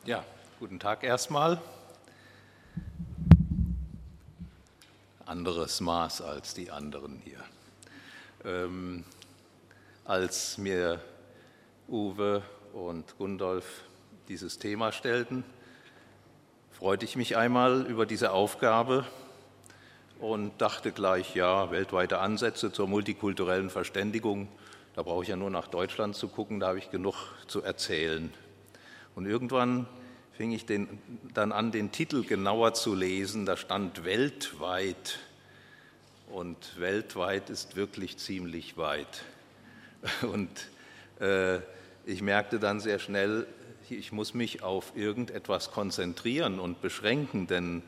Ja, guten Tag erstmal. Anderes Maß als die anderen hier. Als mir Uwe und Gundolf dieses Thema stellten, freute ich mich einmal über diese Aufgabe und dachte gleich, ja, weltweite Ansätze zur multikulturellen Verständigung, da brauche ich ja nur nach Deutschland zu gucken, da habe ich genug zu erzählen. Und irgendwann fing ich dann an, den Titel genauer zu lesen. Da stand weltweit. Und weltweit ist wirklich ziemlich weit. Und ich merkte dann sehr schnell, ich muss mich auf irgendetwas konzentrieren und beschränken, denn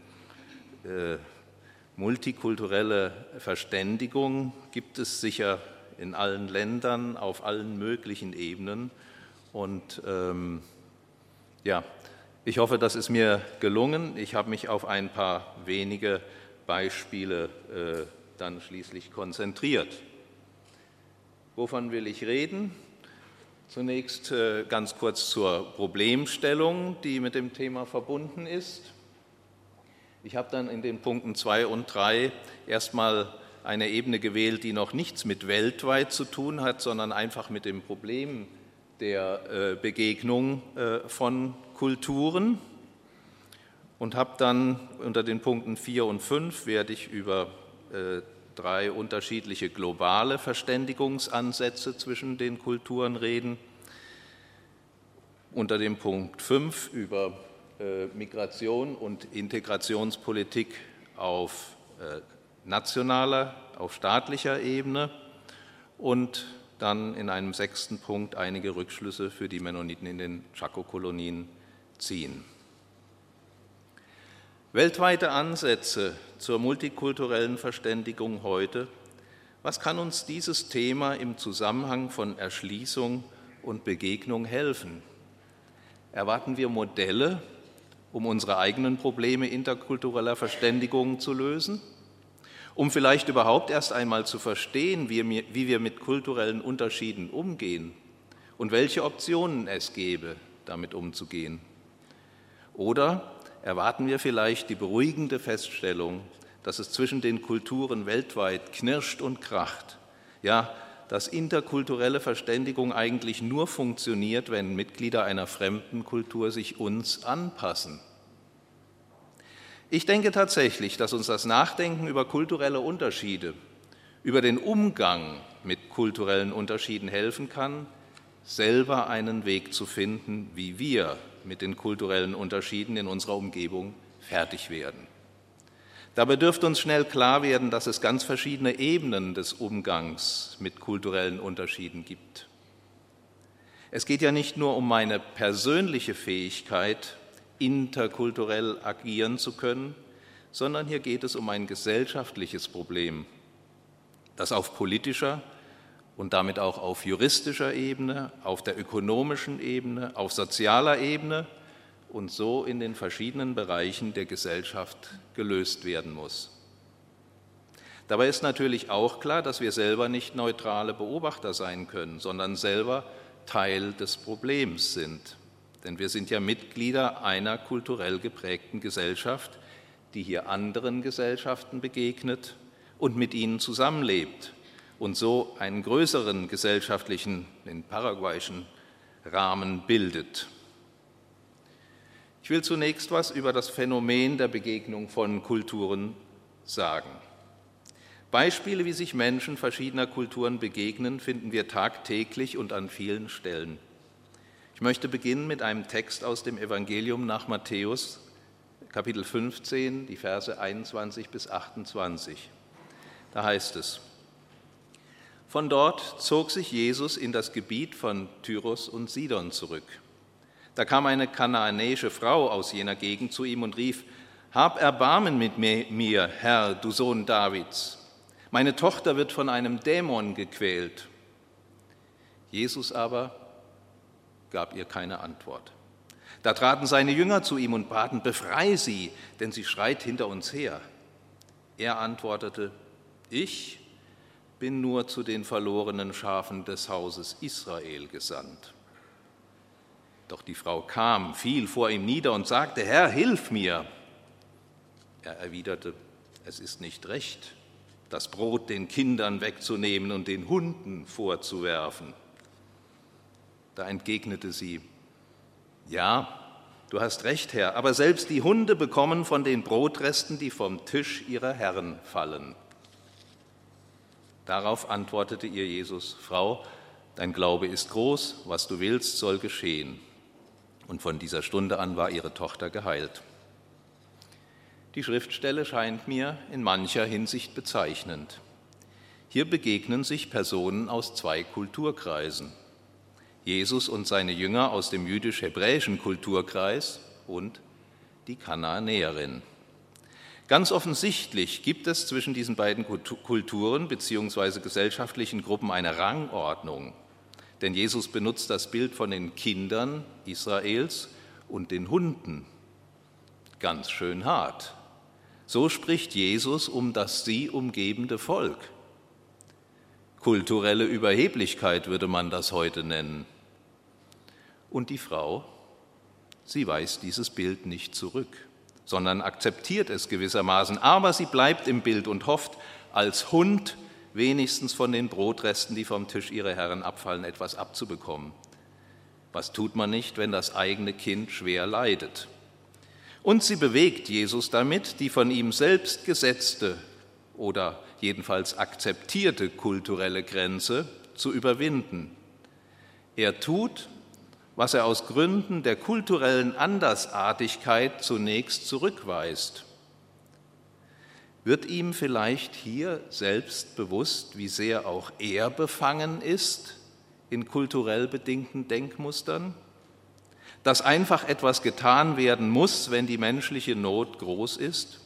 multikulturelle Verständigung gibt es sicher in allen Ländern, auf allen möglichen Ebenen. Und ja, ich hoffe, das ist mir gelungen. Ich habe mich auf ein paar wenige Beispiele dann schließlich konzentriert. Wovon will ich reden? Zunächst ganz kurz zur Problemstellung, die mit dem Thema verbunden ist. Ich habe dann in den Punkten 2 und 3 erstmal eine Ebene gewählt, die noch nichts mit weltweit zu tun hat, sondern einfach mit dem Problem der Begegnung von Kulturen, und habe dann unter den Punkten 4 und 5 werde ich über 3 unterschiedliche globale Verständigungsansätze zwischen den Kulturen reden, unter dem Punkt 5 über Migration und Integrationspolitik auf nationaler, auf staatlicher Ebene und dann in einem 6. Punkt einige Rückschlüsse für die Mennoniten in den Chaco-Kolonien ziehen. Weltweite Ansätze zur multikulturellen Verständigung heute. Was kann uns dieses Thema im Zusammenhang von Erschließung und Begegnung helfen? Erwarten wir Modelle, um unsere eigenen Probleme interkultureller Verständigung zu lösen? Um vielleicht überhaupt erst einmal zu verstehen, wie wir mit kulturellen Unterschieden umgehen und welche Optionen es gäbe, damit umzugehen. Oder erwarten wir vielleicht die beruhigende Feststellung, dass es zwischen den Kulturen weltweit knirscht und kracht, ja, dass interkulturelle Verständigung eigentlich nur funktioniert, wenn Mitglieder einer fremden Kultur sich uns anpassen. Ich denke tatsächlich, dass uns das Nachdenken über kulturelle Unterschiede, über den Umgang mit kulturellen Unterschieden helfen kann, selber einen Weg zu finden, wie wir mit den kulturellen Unterschieden in unserer Umgebung fertig werden. Dabei dürfte uns schnell klar werden, dass es ganz verschiedene Ebenen des Umgangs mit kulturellen Unterschieden gibt. Es geht ja nicht nur um meine persönliche Fähigkeit, interkulturell agieren zu können, sondern hier geht es um ein gesellschaftliches Problem, das auf politischer und damit auch auf juristischer Ebene, auf der ökonomischen Ebene, auf sozialer Ebene und so in den verschiedenen Bereichen der Gesellschaft gelöst werden muss. Dabei ist natürlich auch klar, dass wir selber nicht neutrale Beobachter sein können, sondern selber Teil des Problems sind. Denn wir sind ja Mitglieder einer kulturell geprägten Gesellschaft, die hier anderen Gesellschaften begegnet und mit ihnen zusammenlebt und so einen größeren gesellschaftlichen, den paraguayischen Rahmen bildet. Ich will zunächst was über das Phänomen der Begegnung von Kulturen sagen. Beispiele, wie sich Menschen verschiedener Kulturen begegnen, finden wir tagtäglich und an vielen Stellen. Ich möchte beginnen mit einem Text aus dem Evangelium nach Matthäus, Kapitel 15, die Verse 21 bis 28. Da heißt es: Von dort zog sich Jesus in das Gebiet von Tyrus und Sidon zurück. Da kam eine kanaanäische Frau aus jener Gegend zu ihm und rief: Hab Erbarmen mit mir, Herr, du Sohn Davids. Meine Tochter wird von einem Dämon gequält. Jesus aber gab ihr keine Antwort. Da traten seine Jünger zu ihm und baten: Befrei sie, denn sie schreit hinter uns her. Er antwortete: Ich bin nur zu den verlorenen Schafen des Hauses Israel gesandt. Doch die Frau kam, fiel vor ihm nieder und sagte: Herr, hilf mir! Er erwiderte: Es ist nicht recht, das Brot den Kindern wegzunehmen und den Hunden vorzuwerfen. Da entgegnete sie: Ja, du hast recht, Herr, aber selbst die Hunde bekommen von den Brotresten, die vom Tisch ihrer Herren fallen. Darauf antwortete ihr Jesus: Frau, dein Glaube ist groß, was du willst, soll geschehen. Und von dieser Stunde an war ihre Tochter geheilt. Die Schriftstelle scheint mir in mancher Hinsicht bezeichnend. Hier begegnen sich Personen aus zwei Kulturkreisen: Jesus und seine Jünger aus dem jüdisch-hebräischen Kulturkreis und die Kanaanäerin. Ganz offensichtlich gibt es zwischen diesen beiden Kulturen bzw. gesellschaftlichen Gruppen eine Rangordnung, denn Jesus benutzt das Bild von den Kindern Israels und den Hunden. Ganz schön hart. So spricht Jesus um das sie umgebende Volk. Kulturelle Überheblichkeit würde man das heute nennen. Und die Frau, sie weist dieses Bild nicht zurück, sondern akzeptiert es gewissermaßen, aber sie bleibt im Bild und hofft, als Hund wenigstens von den Brotresten, die vom Tisch ihrer Herren abfallen, etwas abzubekommen. Was tut man nicht, wenn das eigene Kind schwer leidet? Und sie bewegt Jesus damit, die von ihm selbst gesetzte oder jedenfalls akzeptierte kulturelle Grenze zu überwinden. Er tut, was er aus Gründen der kulturellen Andersartigkeit zunächst zurückweist. Wird ihm vielleicht hier selbst bewusst, wie sehr auch er befangen ist in kulturell bedingten Denkmustern? Dass einfach etwas getan werden muss, wenn die menschliche Not groß ist?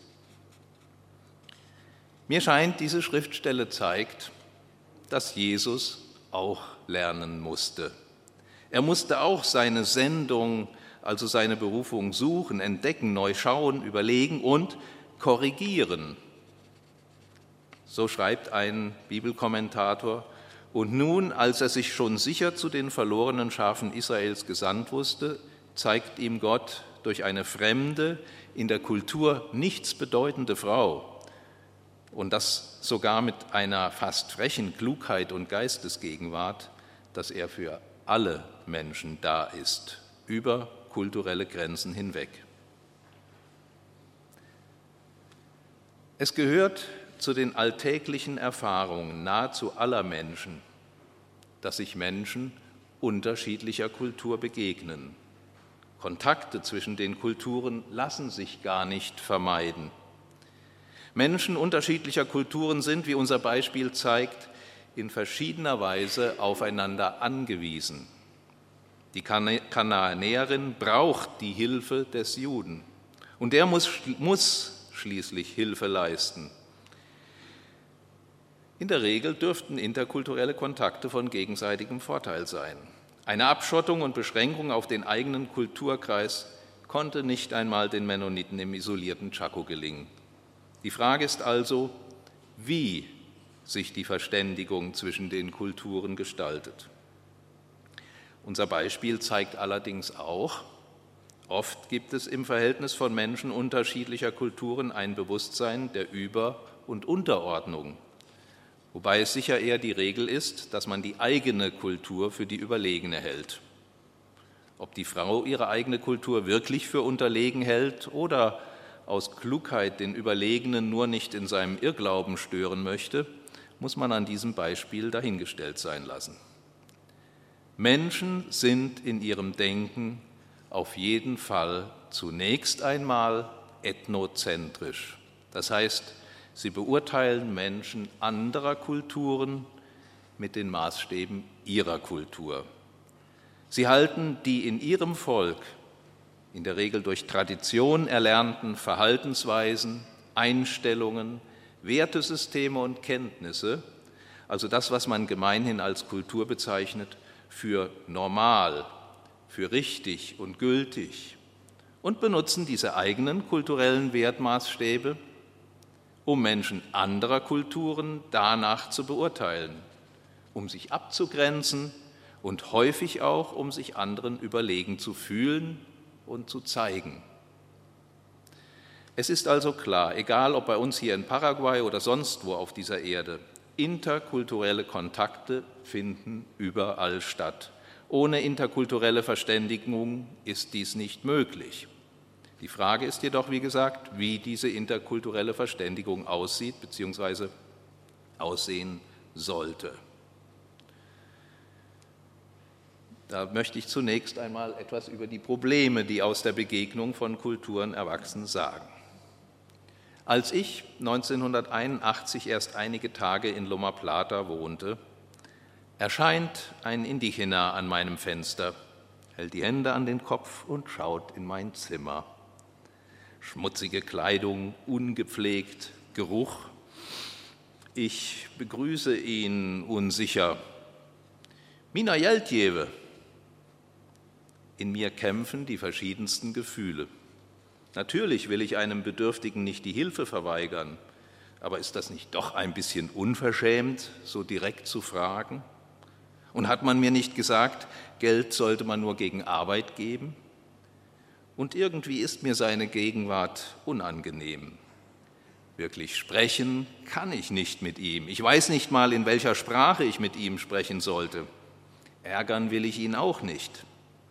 Mir scheint, diese Schriftstelle zeigt, dass Jesus auch lernen musste. Er musste auch seine Sendung, also seine Berufung suchen, entdecken, neu schauen, überlegen und korrigieren. So schreibt ein Bibelkommentator: Und nun, als er sich schon sicher zu den verlorenen Schafen Israels gesandt wusste, zeigt ihm Gott durch eine fremde, in der Kultur nichts bedeutende Frau, und das sogar mit einer fast frechen Klugheit und Geistesgegenwart, dass er für alle Menschen da ist, über kulturelle Grenzen hinweg. Es gehört zu den alltäglichen Erfahrungen nahezu aller Menschen, dass sich Menschen unterschiedlicher Kultur begegnen. Kontakte zwischen den Kulturen lassen sich gar nicht vermeiden. Menschen unterschiedlicher Kulturen sind, wie unser Beispiel zeigt, in verschiedener Weise aufeinander angewiesen. Die Kanaanäerin braucht die Hilfe des Juden und der muss schließlich Hilfe leisten. In der Regel dürften interkulturelle Kontakte von gegenseitigem Vorteil sein. Eine Abschottung und Beschränkung auf den eigenen Kulturkreis konnte nicht einmal den Mennoniten im isolierten Chaco gelingen. Die Frage ist also, wie sich die Verständigung zwischen den Kulturen gestaltet. Unser Beispiel zeigt allerdings auch, oft gibt es im Verhältnis von Menschen unterschiedlicher Kulturen ein Bewusstsein der Über- und Unterordnung, wobei es sicher eher die Regel ist, dass man die eigene Kultur für die überlegene hält. Ob die Frau ihre eigene Kultur wirklich für unterlegen hält oder aus Klugheit den Überlegenen nur nicht in seinem Irrglauben stören möchte, muss man an diesem Beispiel dahingestellt sein lassen. Menschen sind in ihrem Denken auf jeden Fall zunächst einmal ethnozentrisch. Das heißt, sie beurteilen Menschen anderer Kulturen mit den Maßstäben ihrer Kultur. Sie halten die in ihrem Volk in der Regel durch Tradition erlernten Verhaltensweisen, Einstellungen, Wertesysteme und Kenntnisse, also das, was man gemeinhin als Kultur bezeichnet, für normal, für richtig und gültig und benutzen diese eigenen kulturellen Wertmaßstäbe, um Menschen anderer Kulturen danach zu beurteilen, um sich abzugrenzen und häufig auch, um sich anderen überlegen zu fühlen und zu zeigen. Es ist also klar, egal ob bei uns hier in Paraguay oder sonst wo auf dieser Erde, interkulturelle Kontakte finden überall statt. Ohne interkulturelle Verständigung ist dies nicht möglich. Die Frage ist jedoch, wie gesagt, wie diese interkulturelle Verständigung aussieht bzw. aussehen sollte. Da möchte ich zunächst einmal etwas über die Probleme, die aus der Begegnung von Kulturen erwachsen, sagen. Als ich 1981 erst einige Tage in Loma Plata wohnte, erscheint ein Indigener an meinem Fenster, hält die Hände an den Kopf und schaut in mein Zimmer. Schmutzige Kleidung, ungepflegt, Geruch. Ich begrüße ihn unsicher. Mina Jeltjewe. In mir kämpfen die verschiedensten Gefühle. Natürlich will ich einem Bedürftigen nicht die Hilfe verweigern, aber ist das nicht doch ein bisschen unverschämt, so direkt zu fragen? Und hat man mir nicht gesagt, Geld sollte man nur gegen Arbeit geben? Und irgendwie ist mir seine Gegenwart unangenehm. Wirklich sprechen kann ich nicht mit ihm. Ich weiß nicht mal, in welcher Sprache ich mit ihm sprechen sollte. Ärgern will ich ihn auch nicht.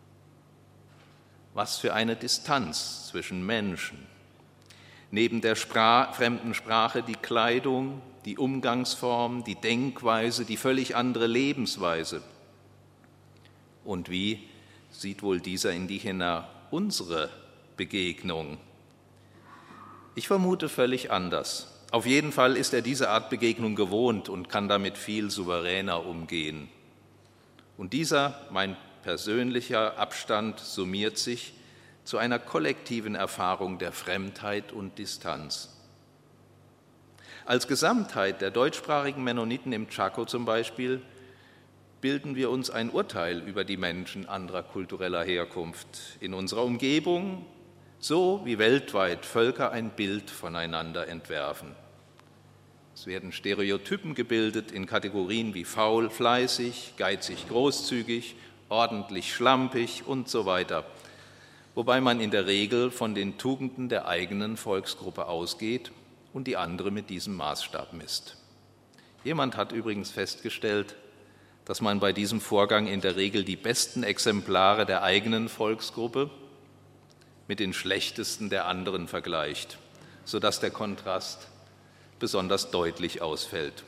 Was für eine Distanz zwischen Menschen. Neben der fremden Sprache die Kleidung, die Umgangsform, die Denkweise, die völlig andere Lebensweise. Und wie sieht wohl dieser Indigener unsere Begegnung? Ich vermute völlig anders. Auf jeden Fall ist er diese Art Begegnung gewohnt und kann damit viel souveräner umgehen. Und dieser, mein persönlicher Abstand, summiert sich zu einer kollektiven Erfahrung der Fremdheit und Distanz. Als Gesamtheit der deutschsprachigen Mennoniten im Chaco zum Beispiel bilden wir uns ein Urteil über die Menschen anderer kultureller Herkunft in unserer Umgebung, so wie weltweit Völker ein Bild voneinander entwerfen. Es werden Stereotypen gebildet in Kategorien wie faul, fleißig, geizig, großzügig, ordentlich, schlampig und so weiter, wobei man in der Regel von den Tugenden der eigenen Volksgruppe ausgeht und die andere mit diesem Maßstab misst. Jemand hat übrigens festgestellt, dass man bei diesem Vorgang in der Regel die besten Exemplare der eigenen Volksgruppe mit den schlechtesten der anderen vergleicht, sodass der Kontrast besonders deutlich ausfällt.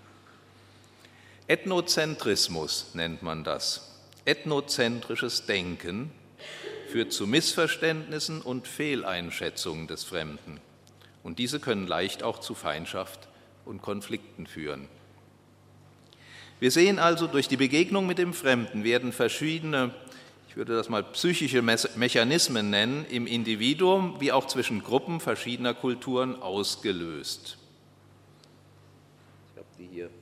Ethnozentrismus nennt man das. Ethnozentrisches Denken führt zu Missverständnissen und Fehleinschätzungen des Fremden. Und diese können leicht auch zu Feindschaft und Konflikten führen. Wir sehen also, durch die Begegnung mit dem Fremden werden verschiedene, ich würde das mal psychische Mechanismen nennen, im Individuum wie auch zwischen Gruppen verschiedener Kulturen ausgelöst. Ich habe die hier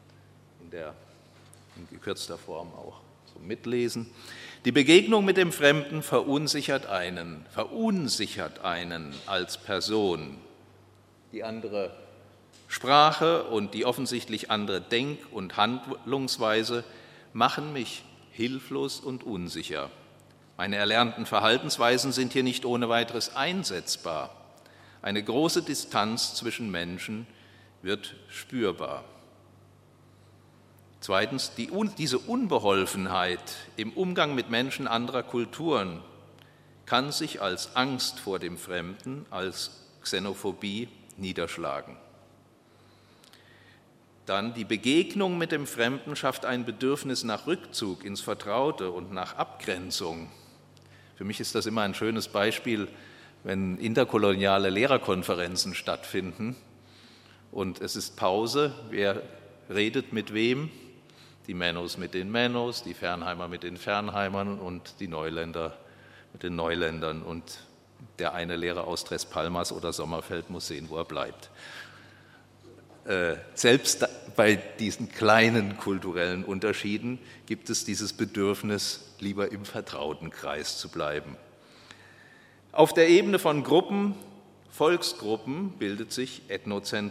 in gekürzter Form auch zum Mitlesen. Die Begegnung mit dem Fremden verunsichert einen als Person. Die andere Sprache und die offensichtlich andere Denk- und Handlungsweise machen mich hilflos und unsicher. Meine erlernten Verhaltensweisen sind hier nicht ohne weiteres einsetzbar. Eine große Distanz zwischen Menschen wird spürbar. Zweitens, diese Unbeholfenheit im Umgang mit Menschen anderer Kulturen kann sich als Angst vor dem Fremden, als Xenophobie niederschlagen. Dann die Begegnung mit dem Fremden schafft ein Bedürfnis nach Rückzug ins Vertraute und nach Abgrenzung. Für mich ist das immer ein schönes Beispiel, wenn interkoloniale Lehrerkonferenzen stattfinden und es ist Pause. Wer redet mit wem? Die Mennos mit den Mennos, die Fernheimer mit den Fernheimern und die Neuländer mit den Neuländern. Und der eine Lehrer aus Tres Palmas oder Sommerfeld muss sehen, wo er bleibt. Selbst bei diesen kleinen kulturellen Unterschieden gibt es dieses Bedürfnis, lieber im vertrauten Kreis zu bleiben. Auf der Ebene von Gruppen, Volksgruppen, bildet sich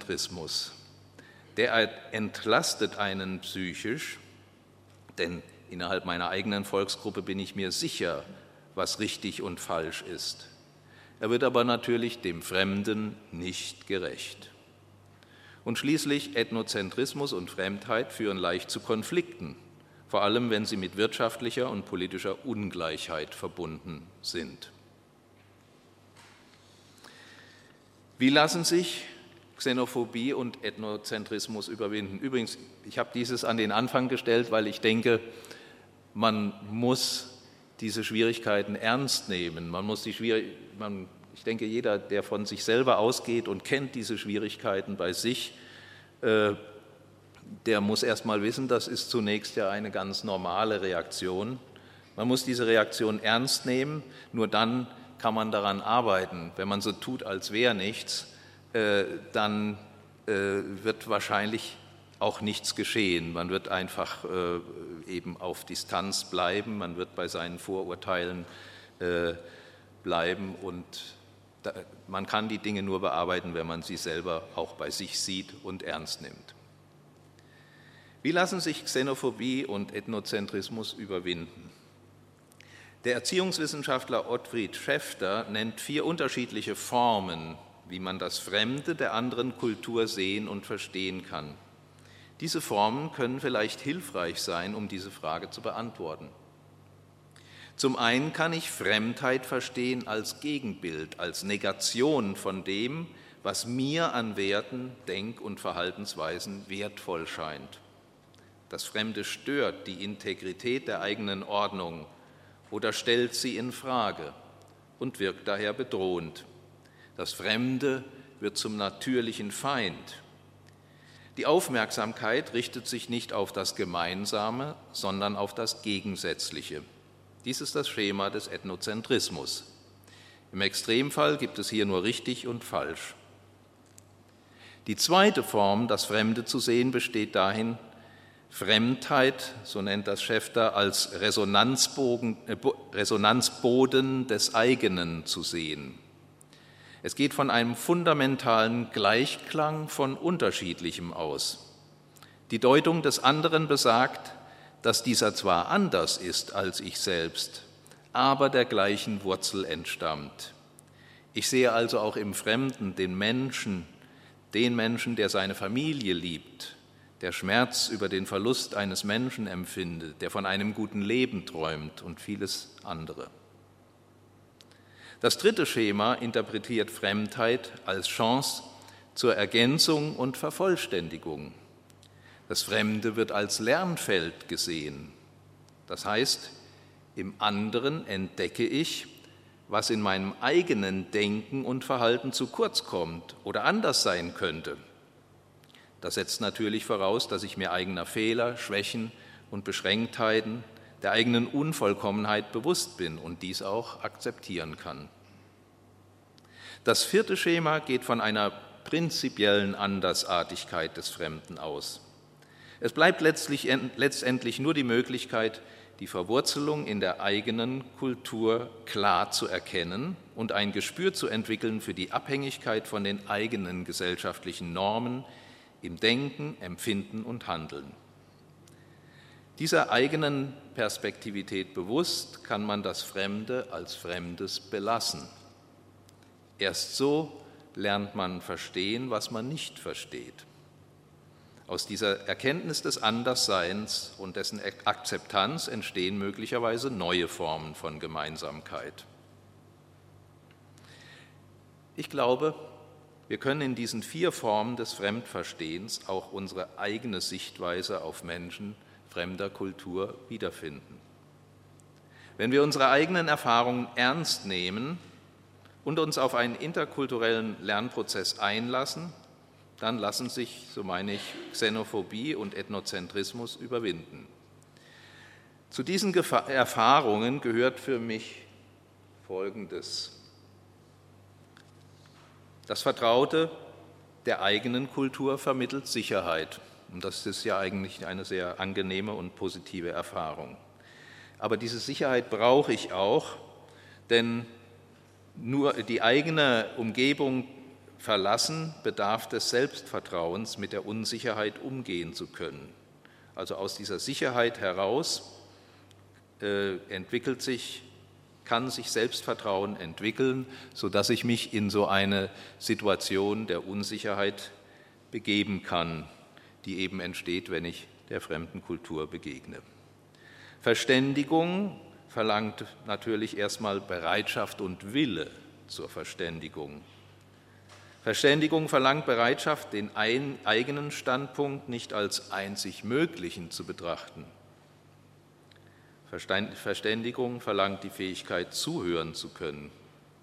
Ethnozentrismus. Der entlastet einen psychisch, denn Innerhalb meiner eigenen Volksgruppe bin ich mir sicher, was richtig und falsch ist. Er wird aber natürlich dem Fremden nicht gerecht. Und schließlich Ethnozentrismus und Fremdheit führen leicht zu Konflikten, vor allem wenn sie mit wirtschaftlicher und politischer Ungleichheit verbunden sind. Wie lassen sich Xenophobie und Ethnozentrismus überwinden? Übrigens, ich habe dieses an den Anfang gestellt, weil ich denke, man muss diese Schwierigkeiten ernst nehmen. Ich denke, jeder, der von sich selber ausgeht und kennt diese Schwierigkeiten bei sich, der muss erst mal wissen, das ist zunächst ja eine ganz normale Reaktion. Man muss diese Reaktion ernst nehmen, nur dann kann man daran arbeiten. Wenn man so tut, als wäre nichts, dann wird wahrscheinlich auch nichts geschehen. Man wird einfach eben auf Distanz bleiben, man wird bei seinen Vorurteilen bleiben und man kann die Dinge nur bearbeiten, wenn man sie selber auch bei sich sieht und ernst nimmt. Wie lassen sich Xenophobie und Ethnozentrismus überwinden? Der Erziehungswissenschaftler Ottfried Schäfter nennt 4 unterschiedliche Formen, wie man das Fremde der anderen Kultur sehen und verstehen kann. Diese Formen können vielleicht hilfreich sein, um diese Frage zu beantworten. Zum einen kann ich Fremdheit verstehen als Gegenbild, als Negation von dem, was mir an Werten, Denk- und Verhaltensweisen wertvoll scheint. Das Fremde stört die Integrität der eigenen Ordnung oder stellt sie in Frage und wirkt daher bedrohend. Das Fremde wird zum natürlichen Feind. Die Aufmerksamkeit richtet sich nicht auf das Gemeinsame, sondern auf das Gegensätzliche. Dies ist das Schema des Ethnozentrismus. Im Extremfall gibt es hier nur richtig und falsch. Die zweite Form, das Fremde zu sehen, besteht dahin, Fremdheit, so nennt das Schäfter, als Resonanzboden des eigenen zu sehen. Es geht von einem fundamentalen Gleichklang von Unterschiedlichem aus. Die Deutung des anderen besagt, dass dieser zwar anders ist als ich selbst, aber der gleichen Wurzel entstammt. Ich sehe also auch im Fremden den Menschen, der seine Familie liebt, der Schmerz über den Verlust eines Menschen empfindet, der von einem guten Leben träumt und vieles andere. Das dritte Schema interpretiert Fremdheit als Chance zur Ergänzung und Vervollständigung. Das Fremde wird als Lernfeld gesehen. Das heißt, im anderen entdecke ich, was in meinem eigenen Denken und Verhalten zu kurz kommt oder anders sein könnte. Das setzt natürlich voraus, dass ich mir eigener Fehler, Schwächen und Beschränktheiten, der eigenen Unvollkommenheit bewusst bin und dies auch akzeptieren kann. Das vierte Schema geht von einer prinzipiellen Andersartigkeit des Fremden aus. Es bleibt letztendlich nur die Möglichkeit, die Verwurzelung in der eigenen Kultur klar zu erkennen und ein Gespür zu entwickeln für die Abhängigkeit von den eigenen gesellschaftlichen Normen im Denken, Empfinden und Handeln. Dieser eigenen Perspektivität bewusst kann man das Fremde als Fremdes belassen. Erst so lernt man verstehen, was man nicht versteht. Aus dieser Erkenntnis des Andersseins und dessen Akzeptanz entstehen möglicherweise neue Formen von Gemeinsamkeit. Ich glaube, wir können in diesen 4 Formen des Fremdverstehens auch unsere eigene Sichtweise auf Menschen fremder Kultur wiederfinden. Wenn wir unsere eigenen Erfahrungen ernst nehmen und uns auf einen interkulturellen Lernprozess einlassen, dann lassen sich, so meine ich, Xenophobie und Ethnozentrismus überwinden. Zu diesen Erfahrungen gehört für mich Folgendes. Das Vertraute der eigenen Kultur vermittelt Sicherheit. Und das ist ja eigentlich eine sehr angenehme und positive Erfahrung. Aber diese Sicherheit brauche ich auch, denn nur die eigene Umgebung verlassen bedarf des Selbstvertrauens, mit der Unsicherheit umgehen zu können. Also aus dieser Sicherheit heraus kann sich Selbstvertrauen entwickeln, sodass ich mich in so eine Situation der Unsicherheit begeben kann, die eben entsteht, wenn ich der fremden Kultur begegne. Verständigung verlangt natürlich erstmal Bereitschaft und Wille zur Verständigung. Verständigung verlangt Bereitschaft, den eigenen Standpunkt nicht als einzig möglichen zu betrachten. Verständigung verlangt die Fähigkeit, zuhören zu können.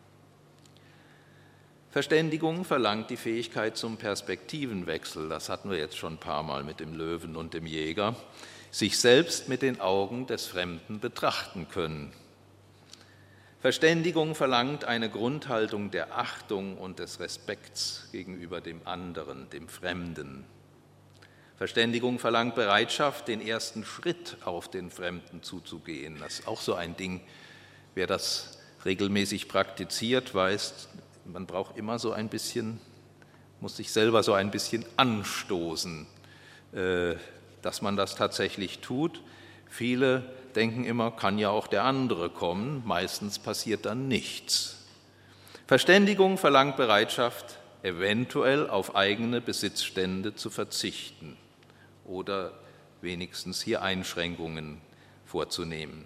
Verständigung verlangt die Fähigkeit zum Perspektivenwechsel, das hatten wir jetzt schon ein paar Mal mit dem Löwen und dem Jäger, sich selbst mit den Augen des Fremden betrachten können. Verständigung verlangt eine Grundhaltung der Achtung und des Respekts gegenüber dem anderen, dem Fremden. Verständigung verlangt Bereitschaft, den ersten Schritt auf den Fremden zuzugehen. Das ist auch so ein Ding, wer das regelmäßig praktiziert, weiß, man braucht immer so ein bisschen, muss sich selber so ein bisschen anstoßen, dass man das tatsächlich tut. Viele denken immer, kann ja auch der andere kommen, meistens passiert dann nichts. Verständigung verlangt Bereitschaft, eventuell auf eigene Besitzstände zu verzichten oder wenigstens hier Einschränkungen vorzunehmen.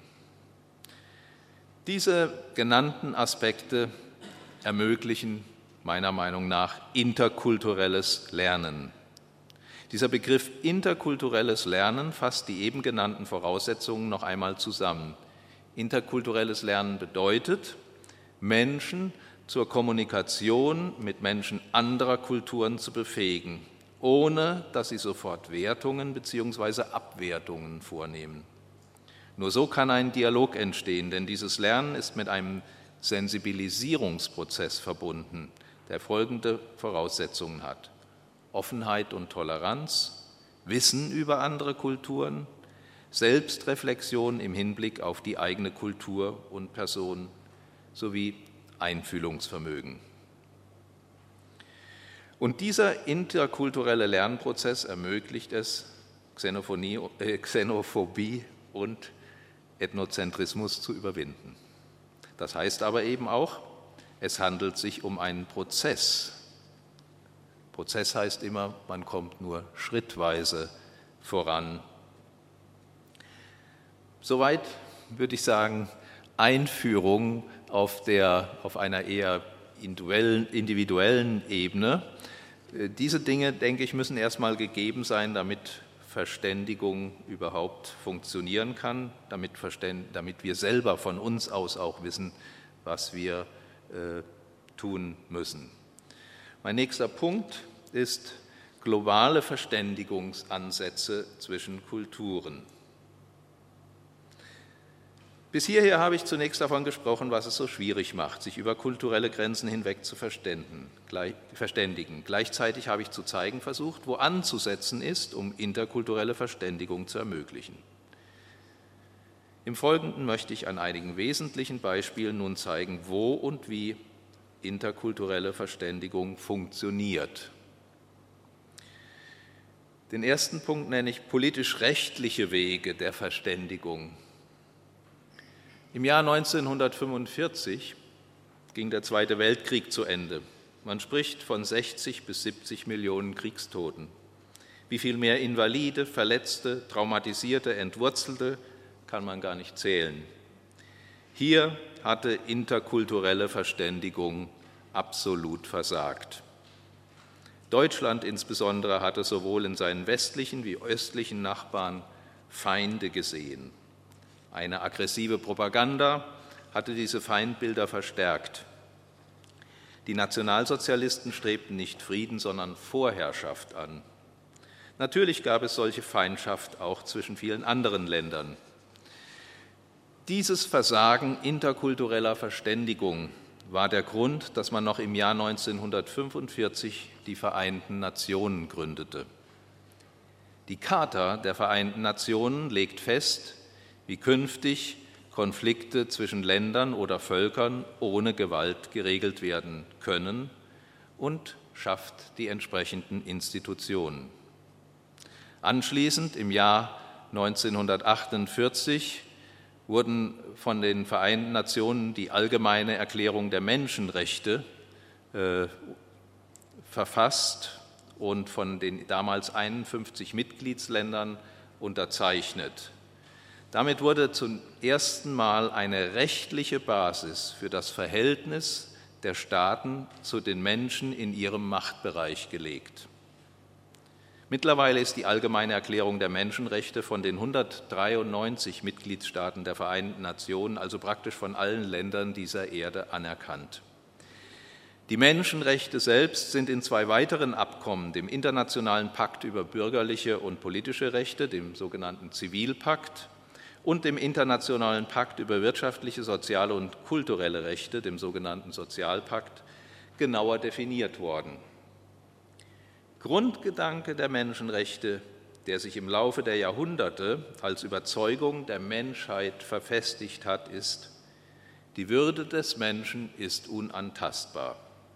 Diese genannten Aspekte ermöglichen meiner Meinung nach interkulturelles Lernen. Dieser Begriff interkulturelles Lernen fasst die eben genannten Voraussetzungen noch einmal zusammen. Interkulturelles Lernen bedeutet, Menschen zur Kommunikation mit Menschen anderer Kulturen zu befähigen, ohne dass sie sofort Wertungen bzw. Abwertungen vornehmen. Nur so kann ein Dialog entstehen, denn dieses Lernen ist mit einem Sensibilisierungsprozess verbunden, der folgende Voraussetzungen hat: Offenheit und Toleranz, Wissen über andere Kulturen, Selbstreflexion im Hinblick auf die eigene Kultur und Person sowie Einfühlungsvermögen. Und dieser interkulturelle Lernprozess ermöglicht es, Xenophobie und Ethnozentrismus zu überwinden. Das heißt aber eben auch, es handelt sich um einen Prozess. Prozess heißt immer, man kommt nur schrittweise voran. Soweit würde ich sagen, Einführung auf einer eher individuellen Ebene. Diese Dinge, denke ich, müssen erstmal gegeben sein, damit Verständigung überhaupt funktionieren kann, damit wir selber von uns aus auch wissen, was wir tun müssen. Mein nächster Punkt ist globale Verständigungsansätze zwischen Kulturen. Bis hierher habe ich zunächst davon gesprochen, was es so schwierig macht, sich über kulturelle Grenzen hinweg zu verständigen. Gleichzeitig habe ich zu zeigen versucht, wo anzusetzen ist, um interkulturelle Verständigung zu ermöglichen. Im Folgenden möchte ich an einigen wesentlichen Beispielen nun zeigen, wo und wie interkulturelle Verständigung funktioniert. Den ersten Punkt nenne ich politisch-rechtliche Wege der Verständigung. Im Jahr 1945 ging der Zweite Weltkrieg zu Ende. Man spricht von 60 bis 70 Millionen Kriegstoten. Wie viel mehr Invalide, Verletzte, Traumatisierte, Entwurzelte kann man gar nicht zählen. Hier hatte interkulturelle Verständigung absolut versagt. Deutschland insbesondere hatte sowohl in seinen westlichen wie östlichen Nachbarn Feinde gesehen. Eine aggressive Propaganda hatte diese Feindbilder verstärkt. Die Nationalsozialisten strebten nicht Frieden, sondern Vorherrschaft an. Natürlich gab es solche Feindschaft auch zwischen vielen anderen Ländern. Dieses Versagen interkultureller Verständigung war der Grund, dass man noch im Jahr 1945 die Vereinten Nationen gründete. Die Charta der Vereinten Nationen legt fest, wie künftig Konflikte zwischen Ländern oder Völkern ohne Gewalt geregelt werden können und schafft die entsprechenden Institutionen. Anschließend, im Jahr 1948, wurden von den Vereinten Nationen die Allgemeine Erklärung der Menschenrechte verfasst und von den damals 51 Mitgliedsländern unterzeichnet. Damit wurde zum ersten Mal eine rechtliche Basis für das Verhältnis der Staaten zu den Menschen in ihrem Machtbereich gelegt. Mittlerweile ist die Allgemeine Erklärung der Menschenrechte von den 193 Mitgliedstaaten der Vereinten Nationen, also praktisch von allen Ländern dieser Erde, anerkannt. Die Menschenrechte selbst sind in 2 weiteren Abkommen, dem Internationalen Pakt über bürgerliche und politische Rechte, dem sogenannten Zivilpakt, und dem Internationalen Pakt über wirtschaftliche, soziale und kulturelle Rechte, dem sogenannten Sozialpakt, genauer definiert worden. Grundgedanke der Menschenrechte, der sich im Laufe der Jahrhunderte als Überzeugung der Menschheit verfestigt hat, ist: Die Würde des Menschen ist unantastbar.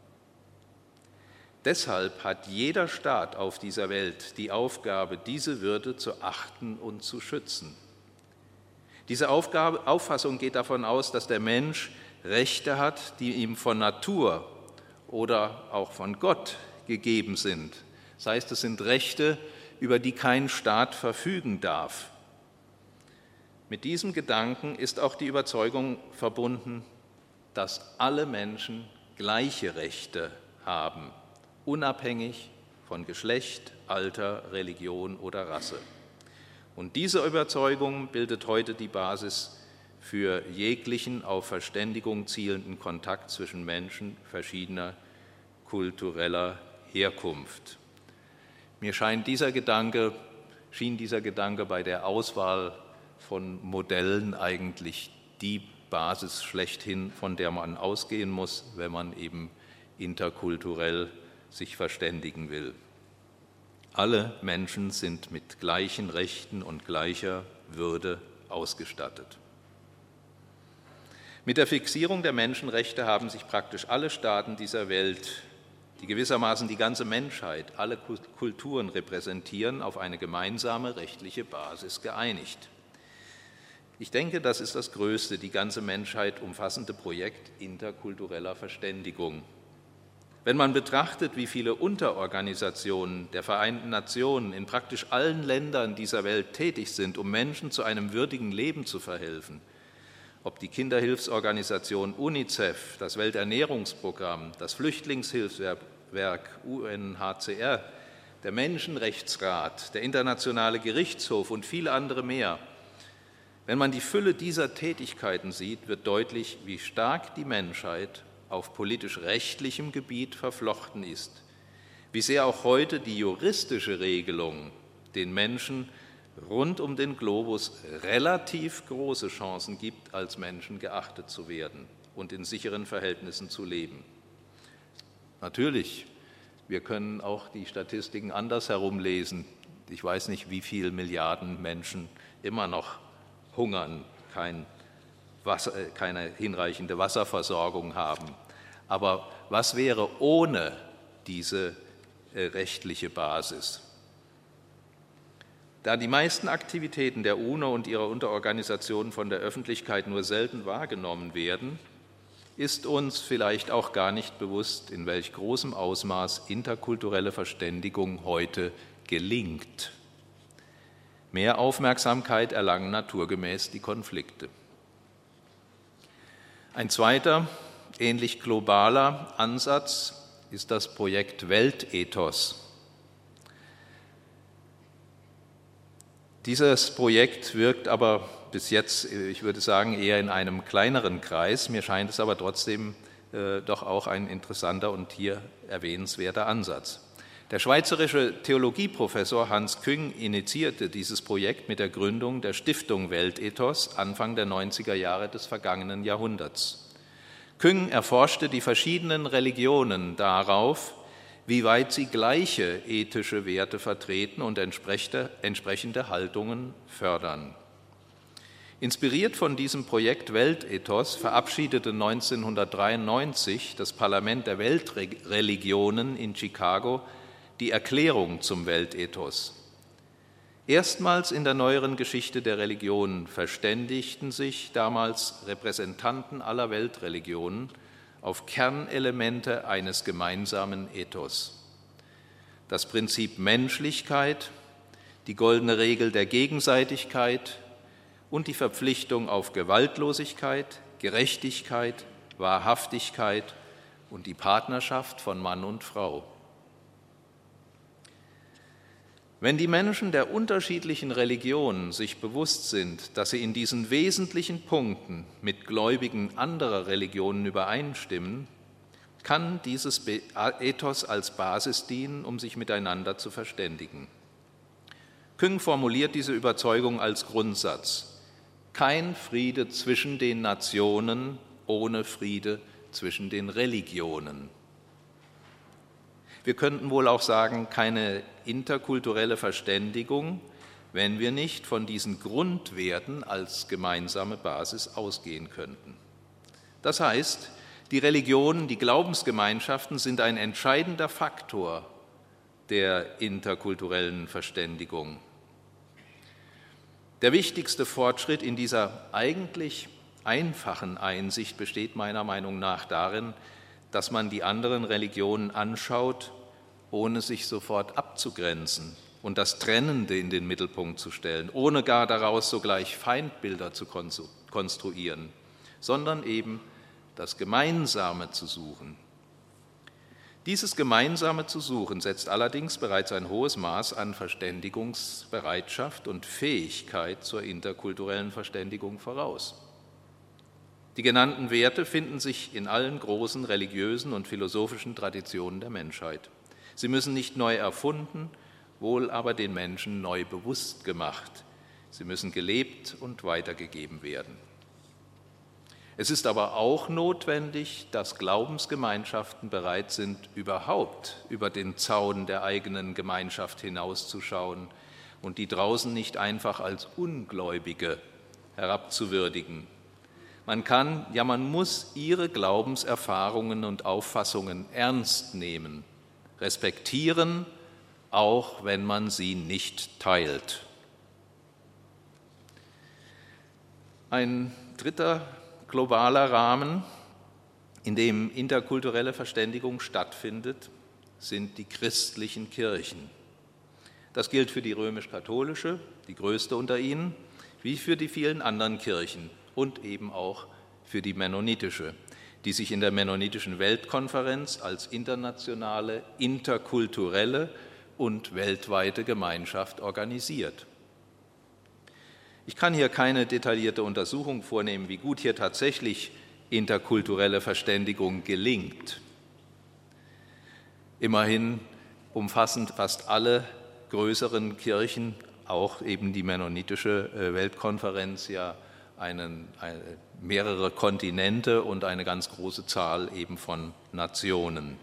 Deshalb hat jeder Staat auf dieser Welt die Aufgabe, diese Würde zu achten und zu schützen. Diese Auffassung geht davon aus, dass der Mensch Rechte hat, die ihm von Natur oder auch von Gott gegeben sind. Das heißt, es sind Rechte, über die kein Staat verfügen darf. Mit diesem Gedanken ist auch die Überzeugung verbunden, dass alle Menschen gleiche Rechte haben, unabhängig von Geschlecht, Alter, Religion oder Rasse. Und diese Überzeugung bildet heute die Basis für jeglichen auf Verständigung zielenden Kontakt zwischen Menschen verschiedener kultureller Herkunft. Mir schien dieser Gedanke bei der Auswahl von Modellen eigentlich die Basis schlechthin, von der man ausgehen muss, wenn man eben interkulturell sich verständigen will. Alle Menschen sind mit gleichen Rechten und gleicher Würde ausgestattet. Mit der Fixierung der Menschenrechte haben sich praktisch alle Staaten dieser Welt, die gewissermaßen die ganze Menschheit, alle Kulturen repräsentieren, auf eine gemeinsame rechtliche Basis geeinigt. Ich denke, das ist das größte, die ganze Menschheit umfassende Projekt interkultureller Verständigung. Wenn man betrachtet, wie viele Unterorganisationen der Vereinten Nationen in praktisch allen Ländern dieser Welt tätig sind, um Menschen zu einem würdigen Leben zu verhelfen, ob die Kinderhilfsorganisation UNICEF, das Welternährungsprogramm, das Flüchtlingshilfswerk UNHCR, der Menschenrechtsrat, der Internationale Gerichtshof und viele andere mehr. Wenn man die Fülle dieser Tätigkeiten sieht, wird deutlich, wie stark die Menschheit auf politisch-rechtlichem Gebiet verflochten ist, wie sehr auch heute die juristische Regelung den Menschen rund um den Globus relativ große Chancen gibt, als Menschen geachtet zu werden und in sicheren Verhältnissen zu leben. Natürlich, wir können auch die Statistiken andersherum lesen. Ich weiß nicht, wie viele Milliarden Menschen immer noch hungern, keine hinreichende Wasserversorgung haben. Aber was wäre ohne diese rechtliche Basis? Da die meisten Aktivitäten der UNO und ihrer Unterorganisationen von der Öffentlichkeit nur selten wahrgenommen werden, ist uns vielleicht auch gar nicht bewusst, in welch großem Ausmaß interkulturelle Verständigung heute gelingt. Mehr Aufmerksamkeit erlangen naturgemäß die Konflikte. Ein zweiter, ähnlich globaler Ansatz ist das Projekt Weltethos. Dieses Projekt wirkt aber bis jetzt, ich würde sagen, eher in einem kleineren Kreis. Mir scheint es aber trotzdem doch auch ein interessanter und hier erwähnenswerter Ansatz. Der schweizerische Theologieprofessor Hans Küng initiierte dieses Projekt mit der Gründung der Stiftung Weltethos Anfang der 90er Jahre des vergangenen Jahrhunderts. Küng erforschte die verschiedenen Religionen darauf, wie weit sie gleiche ethische Werte vertreten und entsprechende Haltungen fördern. Inspiriert von diesem Projekt Weltethos verabschiedete 1993 das Parlament der Weltreligionen in Chicago die Erklärung zum Weltethos. Erstmals in der neueren Geschichte der Religion verständigten sich damals Repräsentanten aller Weltreligionen auf Kernelemente eines gemeinsamen Ethos. Das Prinzip Menschlichkeit, die goldene Regel der Gegenseitigkeit und die Verpflichtung auf Gewaltlosigkeit, Gerechtigkeit, Wahrhaftigkeit und die Partnerschaft von Mann und Frau. Wenn die Menschen der unterschiedlichen Religionen sich bewusst sind, dass sie in diesen wesentlichen Punkten mit Gläubigen anderer Religionen übereinstimmen, kann dieses Ethos als Basis dienen, um sich miteinander zu verständigen. Küng formuliert diese Überzeugung als Grundsatz: Kein Friede zwischen den Nationen ohne Friede zwischen den Religionen. Wir könnten wohl auch sagen, keine interkulturelle Verständigung, wenn wir nicht von diesen Grundwerten als gemeinsame Basis ausgehen könnten. Das heißt, die Religionen, die Glaubensgemeinschaften sind ein entscheidender Faktor der interkulturellen Verständigung. Der wichtigste Fortschritt in dieser eigentlich einfachen Einsicht besteht meiner Meinung nach darin, dass man die anderen Religionen anschaut, ohne sich sofort abzugrenzen und das Trennende in den Mittelpunkt zu stellen, ohne gar daraus sogleich Feindbilder zu konstruieren, sondern eben das Gemeinsame zu suchen. Dieses Gemeinsame zu suchen setzt allerdings bereits ein hohes Maß an Verständigungsbereitschaft und Fähigkeit zur interkulturellen Verständigung voraus. Die genannten Werte finden sich in allen großen religiösen und philosophischen Traditionen der Menschheit. Sie müssen nicht neu erfunden, wohl aber den Menschen neu bewusst gemacht. Sie müssen gelebt und weitergegeben werden. Es ist aber auch notwendig, dass Glaubensgemeinschaften bereit sind, überhaupt über den Zaun der eigenen Gemeinschaft hinauszuschauen und die draußen nicht einfach als Ungläubige herabzuwürdigen. Man kann, ja man muss ihre Glaubenserfahrungen und Auffassungen ernst nehmen, respektieren, auch wenn man sie nicht teilt. Ein dritter globaler Rahmen, in dem interkulturelle Verständigung stattfindet, sind die christlichen Kirchen. Das gilt für die römisch-katholische, die größte unter ihnen, wie für die vielen anderen Kirchen und eben auch für die mennonitische, die sich in der Mennonitischen Weltkonferenz als internationale, interkulturelle und weltweite Gemeinschaft organisiert. Ich kann hier keine detaillierte Untersuchung vornehmen, wie gut hier tatsächlich interkulturelle Verständigung gelingt. Immerhin umfassen fast alle größeren Kirchen, auch eben die Mennonitische Weltkonferenz, ja mehrere Kontinente und eine ganz große Zahl eben von Nationen.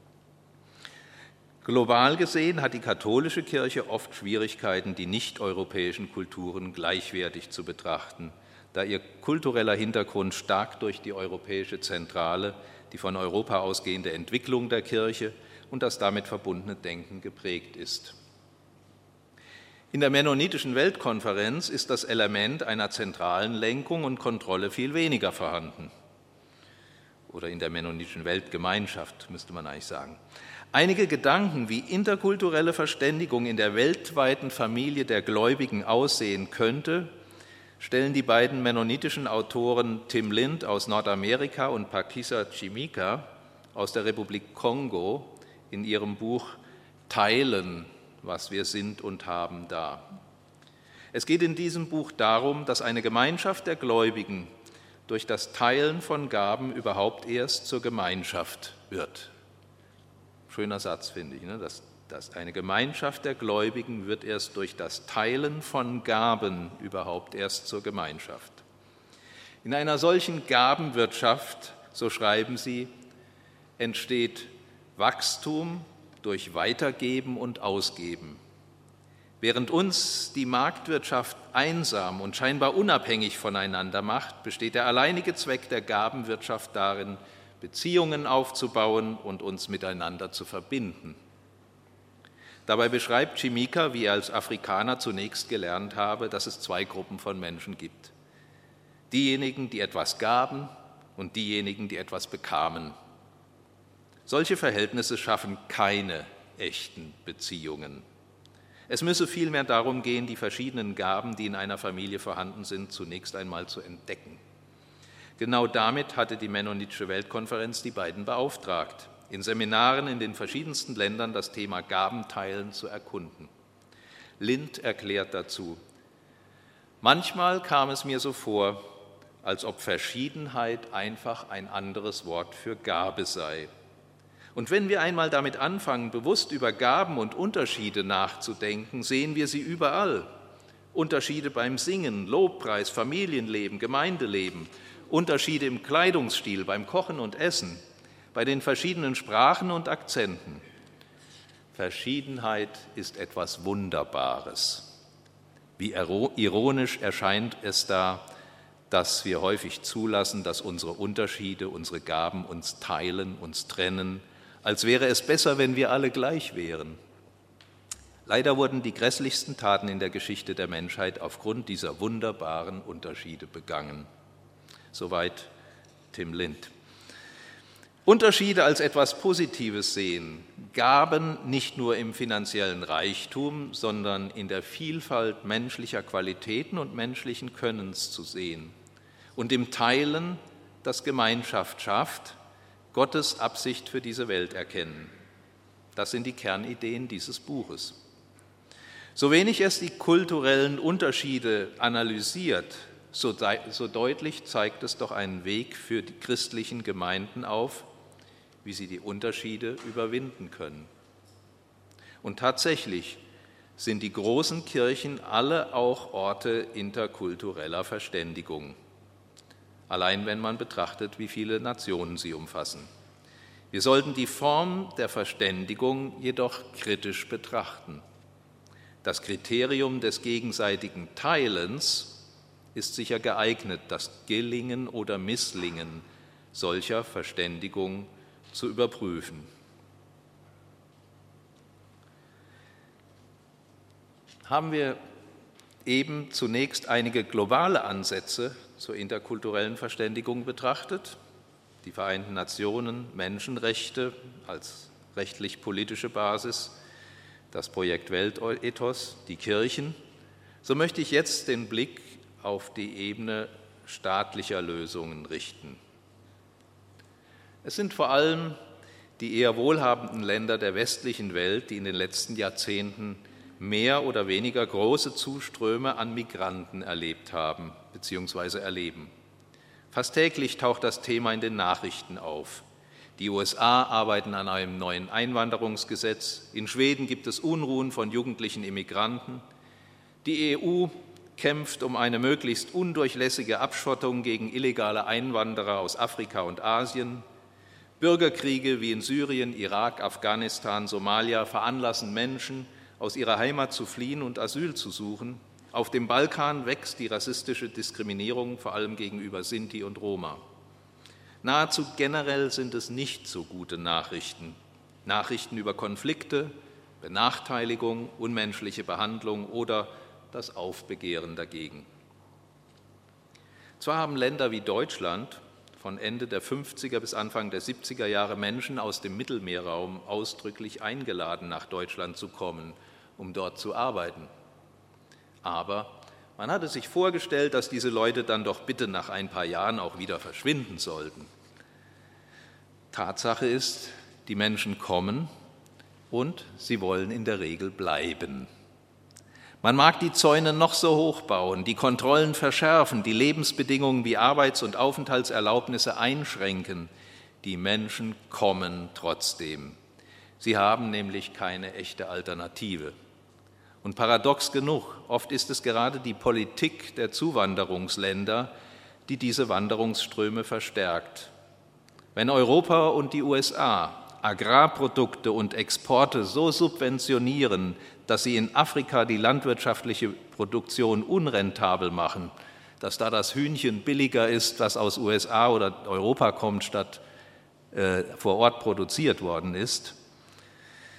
Global gesehen hat die katholische Kirche oft Schwierigkeiten, die nicht-europäischen Kulturen gleichwertig zu betrachten, da ihr kultureller Hintergrund stark durch die europäische Zentrale, die von Europa ausgehende Entwicklung der Kirche und das damit verbundene Denken geprägt ist. In der Mennonitischen Weltkonferenz ist das Element einer zentralen Lenkung und Kontrolle viel weniger vorhanden. Oder in der Mennonitischen Weltgemeinschaft, müsste man eigentlich sagen. Einige Gedanken, wie interkulturelle Verständigung in der weltweiten Familie der Gläubigen aussehen könnte, stellen die beiden mennonitischen Autoren Tim Lind aus Nordamerika und Pakisa Chimika aus der Republik Kongo in ihrem Buch Teilen, was wir sind und haben, dar. Es geht in diesem Buch darum, dass eine Gemeinschaft der Gläubigen durch das Teilen von Gaben überhaupt erst zur Gemeinschaft wird. Schöner Satz, finde ich, ne? Dass eine Gemeinschaft der Gläubigen wird erst durch das Teilen von Gaben überhaupt erst zur Gemeinschaft. In einer solchen Gabenwirtschaft, so schreiben sie, entsteht Wachstum durch Weitergeben und Ausgeben. Während uns die Marktwirtschaft einsam und scheinbar unabhängig voneinander macht, besteht der alleinige Zweck der Gabenwirtschaft darin, Beziehungen aufzubauen und uns miteinander zu verbinden. Dabei beschreibt Chimika, wie er als Afrikaner zunächst gelernt habe, dass es zwei Gruppen von Menschen gibt. Diejenigen, die etwas gaben und diejenigen, die etwas bekamen. Solche Verhältnisse schaffen keine echten Beziehungen. Es müsse vielmehr darum gehen, die verschiedenen Gaben, die in einer Familie vorhanden sind, zunächst einmal zu entdecken. Genau damit hatte die Mennonitische Weltkonferenz die beiden beauftragt, in Seminaren in den verschiedensten Ländern das Thema Gabenteilen zu erkunden. Lind erklärt dazu: Manchmal kam es mir so vor, als ob Verschiedenheit einfach ein anderes Wort für Gabe sei. Und wenn wir einmal damit anfangen, bewusst über Gaben und Unterschiede nachzudenken, sehen wir sie überall. Unterschiede beim Singen, Lobpreis, Familienleben, Gemeindeleben, Unterschiede im Kleidungsstil, beim Kochen und Essen, bei den verschiedenen Sprachen und Akzenten. Verschiedenheit ist etwas Wunderbares. Wie ironisch erscheint es da, dass wir häufig zulassen, dass unsere Unterschiede, unsere Gaben uns teilen, uns trennen, als wäre es besser, wenn wir alle gleich wären. Leider wurden die grässlichsten Taten in der Geschichte der Menschheit aufgrund dieser wunderbaren Unterschiede begangen. Soweit Tim Lind. Unterschiede als etwas Positives sehen, Gaben nicht nur im finanziellen Reichtum, sondern in der Vielfalt menschlicher Qualitäten und menschlichen Könnens zu sehen und im Teilen, das Gemeinschaft schafft, Gottes Absicht für diese Welt erkennen. Das sind die Kernideen dieses Buches. So wenig es die kulturellen Unterschiede analysiert, so deutlich zeigt es doch einen Weg für die christlichen Gemeinden auf, wie sie die Unterschiede überwinden können. Und tatsächlich sind die großen Kirchen alle auch Orte interkultureller Verständigung. Allein wenn man betrachtet, wie viele Nationen sie umfassen. Wir sollten die Form der Verständigung jedoch kritisch betrachten. Das Kriterium des gegenseitigen Teilens ist sicher geeignet, das Gelingen oder Misslingen solcher Verständigung zu überprüfen. Haben wir eben zunächst einige globale Ansätze zur interkulturellen Verständigung betrachtet, die Vereinten Nationen, Menschenrechte als rechtlich-politische Basis, das Projekt Weltethos, die Kirchen, so möchte ich jetzt den Blick auf die Ebene staatlicher Lösungen richten. Es sind vor allem die eher wohlhabenden Länder der westlichen Welt, die in den letzten Jahrzehnten mehr oder weniger große Zuströme an Migranten erlebt haben bzw. erleben. Fast täglich taucht das Thema in den Nachrichten auf. Die USA arbeiten an einem neuen Einwanderungsgesetz. In Schweden gibt es Unruhen von jugendlichen Immigranten. Die EU kämpft um eine möglichst undurchlässige Abschottung gegen illegale Einwanderer aus Afrika und Asien. Bürgerkriege wie in Syrien, Irak, Afghanistan, Somalia veranlassen Menschen, aus ihrer Heimat zu fliehen und Asyl zu suchen. Auf dem Balkan wächst die rassistische Diskriminierung, vor allem gegenüber Sinti und Roma. Nahezu generell sind es nicht so gute Nachrichten. Nachrichten über Konflikte, Benachteiligung, unmenschliche Behandlung oder das Aufbegehren dagegen. Zwar haben Länder wie Deutschland von Ende der 50er bis Anfang der 70er Jahre Menschen aus dem Mittelmeerraum ausdrücklich eingeladen, nach Deutschland zu kommen, um dort zu arbeiten. Aber man hatte sich vorgestellt, dass diese Leute dann doch bitte nach ein paar Jahren auch wieder verschwinden sollten. Tatsache ist, die Menschen kommen und sie wollen in der Regel bleiben. Man mag die Zäune noch so hoch bauen, die Kontrollen verschärfen, die Lebensbedingungen wie Arbeits- und Aufenthaltserlaubnisse einschränken. Die Menschen kommen trotzdem. Sie haben nämlich keine echte Alternative. Und paradox genug, oft ist es gerade die Politik der Zuwanderungsländer, die diese Wanderungsströme verstärkt. Wenn Europa und die USA Agrarprodukte und Exporte so subventionieren, dass sie in Afrika die landwirtschaftliche Produktion unrentabel machen, dass da das Hühnchen billiger ist, was aus USA oder Europa kommt, statt vor Ort produziert worden ist,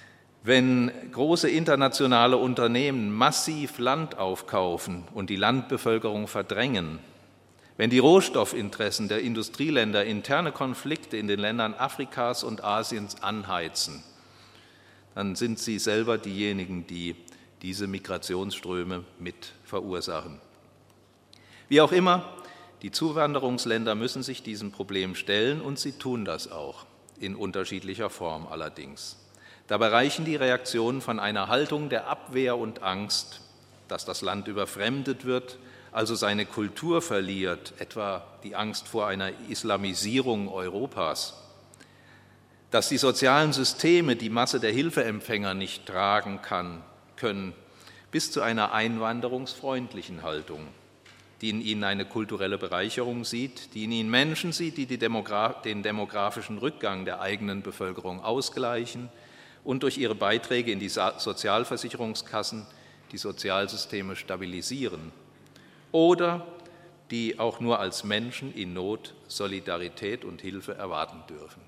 Wenn große internationale Unternehmen massiv Land aufkaufen und die Landbevölkerung verdrängen, wenn die Rohstoffinteressen der Industrieländer interne Konflikte in den Ländern Afrikas und Asiens anheizen, dann sind sie selber diejenigen, die diese Migrationsströme mit verursachen. Wie auch immer, die Zuwanderungsländer müssen sich diesem Problem stellen und sie tun das auch, in unterschiedlicher Form allerdings. Dabei reichen die Reaktionen von einer Haltung der Abwehr und Angst, dass das Land überfremdet wird, also seine Kultur verliert, etwa die Angst vor einer Islamisierung Europas, dass die sozialen Systeme die Masse der Hilfeempfänger nicht tragen können, bis zu einer einwanderungsfreundlichen Haltung, die in ihnen eine kulturelle Bereicherung sieht, die in ihnen Menschen sieht, die den demografischen Rückgang der eigenen Bevölkerung ausgleichen und durch ihre Beiträge in die Sozialversicherungskassen die Sozialsysteme stabilisieren oder die auch nur als Menschen in Not Solidarität und Hilfe erwarten dürfen.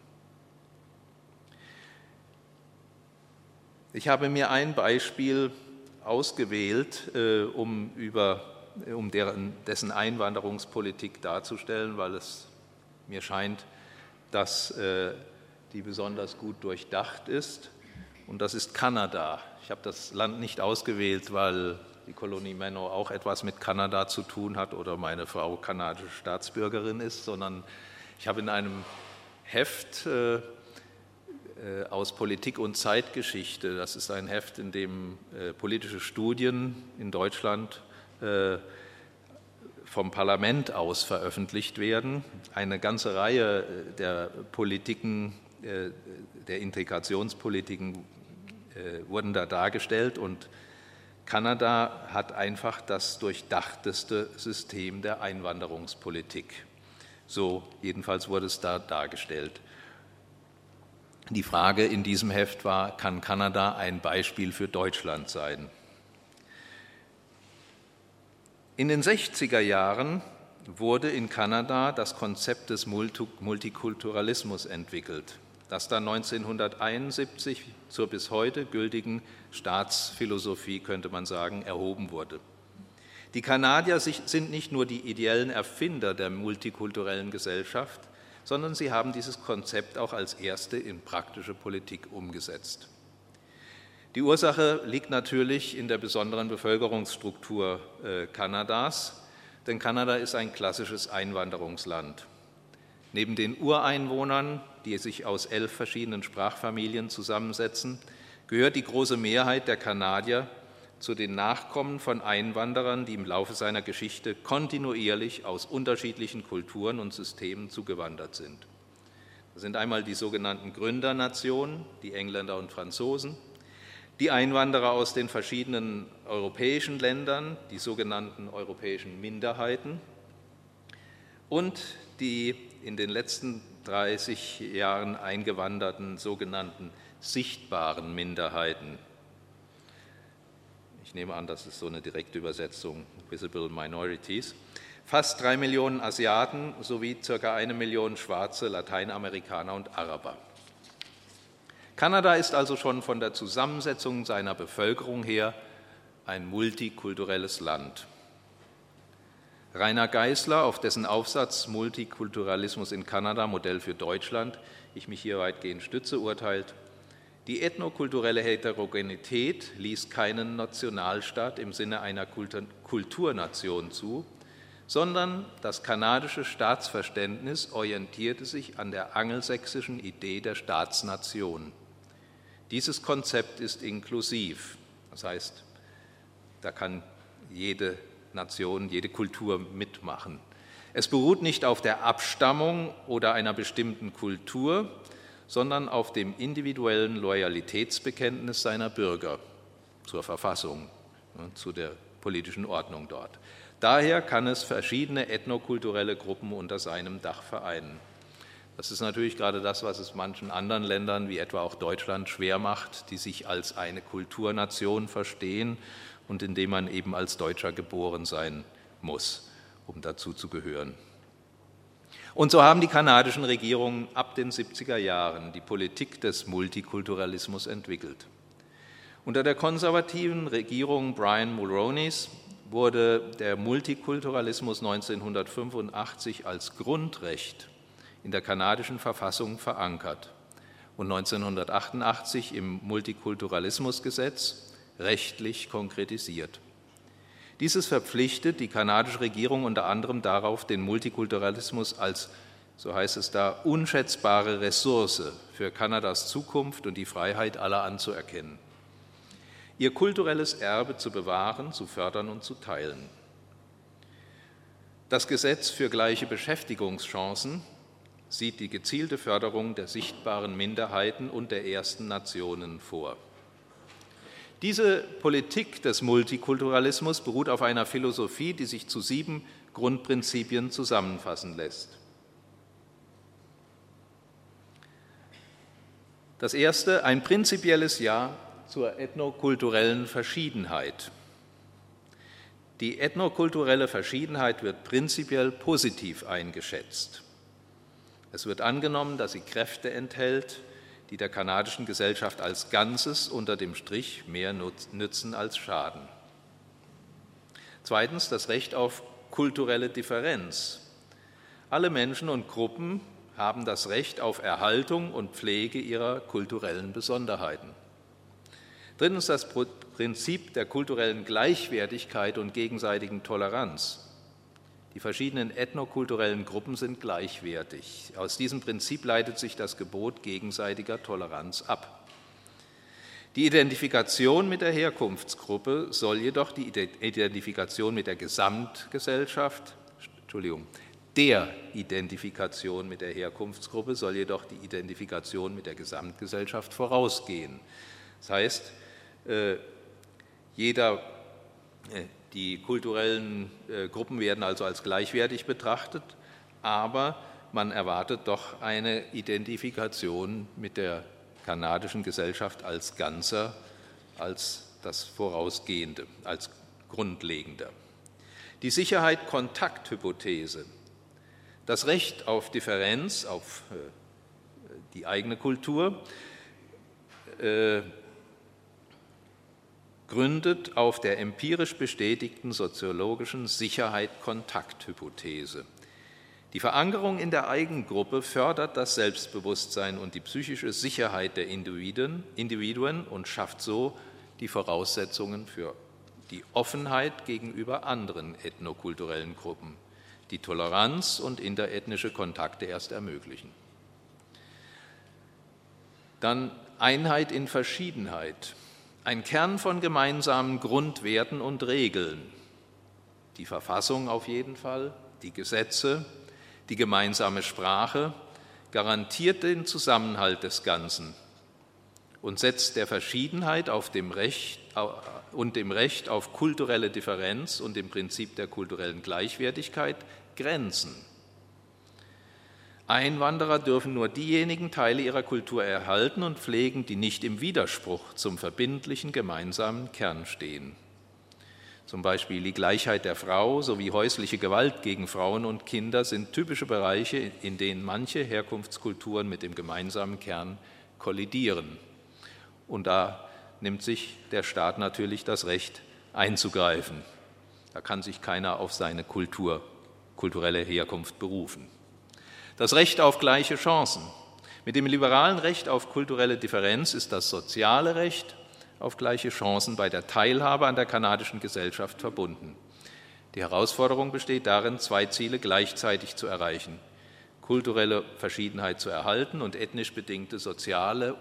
Ich habe mir ein Beispiel ausgewählt, um dessen Einwanderungspolitik darzustellen, weil es mir scheint, dass die besonders gut durchdacht ist. Und das ist Kanada. Ich habe das Land nicht ausgewählt, weil die Kolonie Manor auch etwas mit Kanada zu tun hat oder meine Frau kanadische Staatsbürgerin ist, sondern ich habe in einem Heft aus Politik und Zeitgeschichte, das ist ein Heft, in dem politische Studien in Deutschland vom Parlament aus veröffentlicht werden, eine ganze Reihe der Politiken, der Integrationspolitiken wurden da dargestellt und Kanada hat einfach das durchdachteste System der Einwanderungspolitik. So jedenfalls wurde es da dargestellt. Die Frage in diesem Heft war, kann Kanada ein Beispiel für Deutschland sein? In den 60er Jahren wurde in Kanada das Konzept des Multikulturalismus entwickelt, das dann 1971 zur bis heute gültigen Staatsphilosophie, könnte man sagen, erhoben wurde. Die Kanadier sind nicht nur die ideellen Erfinder der multikulturellen Gesellschaft, sondern sie haben dieses Konzept auch als erste in praktische Politik umgesetzt. Die Ursache liegt natürlich in der besonderen Bevölkerungsstruktur Kanadas, denn Kanada ist ein klassisches Einwanderungsland. Neben den Ureinwohnern, die sich aus 11 verschiedenen Sprachfamilien zusammensetzen, gehört die große Mehrheit der Kanadier zu den Nachkommen von Einwanderern, die im Laufe seiner Geschichte kontinuierlich aus unterschiedlichen Kulturen und Systemen zugewandert sind. Das sind einmal die sogenannten Gründernationen, die Engländer und Franzosen, die Einwanderer aus den verschiedenen europäischen Ländern, die sogenannten europäischen Minderheiten und die in den letzten 30 Jahren eingewanderten sogenannten sichtbaren Minderheiten. Ich nehme an, das ist so eine direkte Übersetzung, Visible Minorities. Fast 3 Millionen Asiaten sowie ca. 1 Million Schwarze, Lateinamerikaner und Araber. Kanada ist also schon von der Zusammensetzung seiner Bevölkerung her ein multikulturelles Land. Rainer Geisler, auf dessen Aufsatz Multikulturalismus in Kanada, Modell für Deutschland, ich mich hier weitgehend stütze, urteilt, die ethnokulturelle Heterogenität ließ keinen Nationalstaat im Sinne einer Kulturnation zu, sondern das kanadische Staatsverständnis orientierte sich an der angelsächsischen Idee der Staatsnation. Dieses Konzept ist inklusiv, das heißt, da kann jede Nation, jede Kultur mitmachen. Es beruht nicht auf der Abstammung oder einer bestimmten Kultur, sondern auf dem individuellen Loyalitätsbekenntnis seiner Bürger zur Verfassung, zu der politischen Ordnung dort. Daher kann es verschiedene ethnokulturelle Gruppen unter seinem Dach vereinen. Das ist natürlich gerade das, was es manchen anderen Ländern, wie etwa auch Deutschland, schwer macht, die sich als eine Kulturnation verstehen und in dem man eben als Deutscher geboren sein muss, um dazu zu gehören. Und so haben die kanadischen Regierungen ab den 70er Jahren die Politik des Multikulturalismus entwickelt. Unter der konservativen Regierung Brian Mulroneys wurde der Multikulturalismus 1985 als Grundrecht in der kanadischen Verfassung verankert und 1988 im Multikulturalismusgesetz rechtlich konkretisiert. Dieses verpflichtet die kanadische Regierung unter anderem darauf, den Multikulturalismus als, so heißt es da, unschätzbare Ressource für Kanadas Zukunft und die Freiheit aller anzuerkennen, ihr kulturelles Erbe zu bewahren, zu fördern und zu teilen. Das Gesetz für gleiche Beschäftigungschancen sieht die gezielte Förderung der sichtbaren Minderheiten und der ersten Nationen vor. Diese Politik des Multikulturalismus beruht auf einer Philosophie, die sich zu 7 Grundprinzipien zusammenfassen lässt. Das erste, ein prinzipielles Ja zur ethnokulturellen Verschiedenheit. Die ethnokulturelle Verschiedenheit wird prinzipiell positiv eingeschätzt. Es wird angenommen, dass sie Kräfte enthält, die der kanadischen Gesellschaft als Ganzes unter dem Strich mehr nützen als schaden. Zweitens, das Recht auf kulturelle Differenz. Alle Menschen und Gruppen haben das Recht auf Erhaltung und Pflege ihrer kulturellen Besonderheiten. Drittens, das Prinzip der kulturellen Gleichwertigkeit und gegenseitigen Toleranz. Die verschiedenen ethnokulturellen Gruppen sind gleichwertig. Aus diesem Prinzip leitet sich das Gebot gegenseitiger Toleranz ab. Die Identifikation mit der Herkunftsgruppe soll jedoch die Identifikation mit der Gesamtgesellschaft, der Identifikation mit der Herkunftsgruppe soll jedoch die Identifikation mit der Gesamtgesellschaft vorausgehen. Das heißt, die kulturellen Gruppen werden also als gleichwertig betrachtet, aber man erwartet doch eine Identifikation mit der kanadischen Gesellschaft als Ganzer, als das Vorausgehende, als Grundlegender. Die Sicherheit-Kontakt-Hypothese, das Recht auf Differenz, auf die eigene Kultur, gründet auf der empirisch bestätigten soziologischen Sicherheit-Kontakt-Hypothese. Die Verankerung in der Eigengruppe fördert das Selbstbewusstsein und die psychische Sicherheit der Individuen und schafft so die Voraussetzungen für die Offenheit gegenüber anderen ethnokulturellen Gruppen, die Toleranz und interethnische Kontakte erst ermöglichen. Dann Einheit in Verschiedenheit. Ein Kern von gemeinsamen Grundwerten und Regeln, die Verfassung auf jeden Fall, die Gesetze, die gemeinsame Sprache, garantiert den Zusammenhalt des Ganzen und setzt der Verschiedenheit dem Recht auf kulturelle Differenz und dem Prinzip der kulturellen Gleichwertigkeit Grenzen. Einwanderer dürfen nur diejenigen Teile ihrer Kultur erhalten und pflegen, die nicht im Widerspruch zum verbindlichen gemeinsamen Kern stehen. Zum Beispiel die Gleichheit der Frau sowie häusliche Gewalt gegen Frauen und Kinder sind typische Bereiche, in denen manche Herkunftskulturen mit dem gemeinsamen Kern kollidieren. Und da nimmt sich der Staat natürlich das Recht einzugreifen. Da kann sich keiner auf seine kulturelle Herkunft berufen. Das Recht auf gleiche Chancen. Mit dem liberalen Recht auf kulturelle Differenz ist das soziale Recht auf gleiche Chancen bei der Teilhabe an der kanadischen Gesellschaft verbunden. Die Herausforderung besteht darin, 2 Ziele gleichzeitig zu erreichen: kulturelle Verschiedenheit zu erhalten und ethnisch bedingte soziale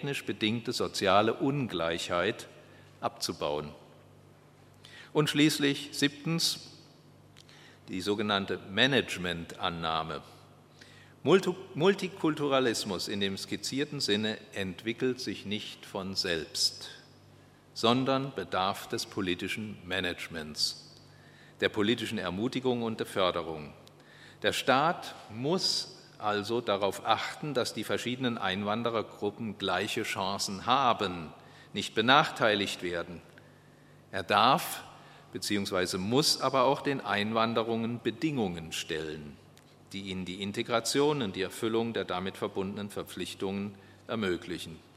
Ungleichheit abzubauen. Und schließlich 7. die sogenannte Management-Annahme. Multikulturalismus in dem skizzierten Sinne entwickelt sich nicht von selbst, sondern bedarf des politischen Managements, der politischen Ermutigung und der Förderung. Der Staat muss also darauf achten, dass die verschiedenen Einwanderergruppen gleiche Chancen haben, nicht benachteiligt werden. Er darf bzw. muss aber auch den Einwanderungen Bedingungen stellen, die ihnen die Integration und die Erfüllung der damit verbundenen Verpflichtungen ermöglichen.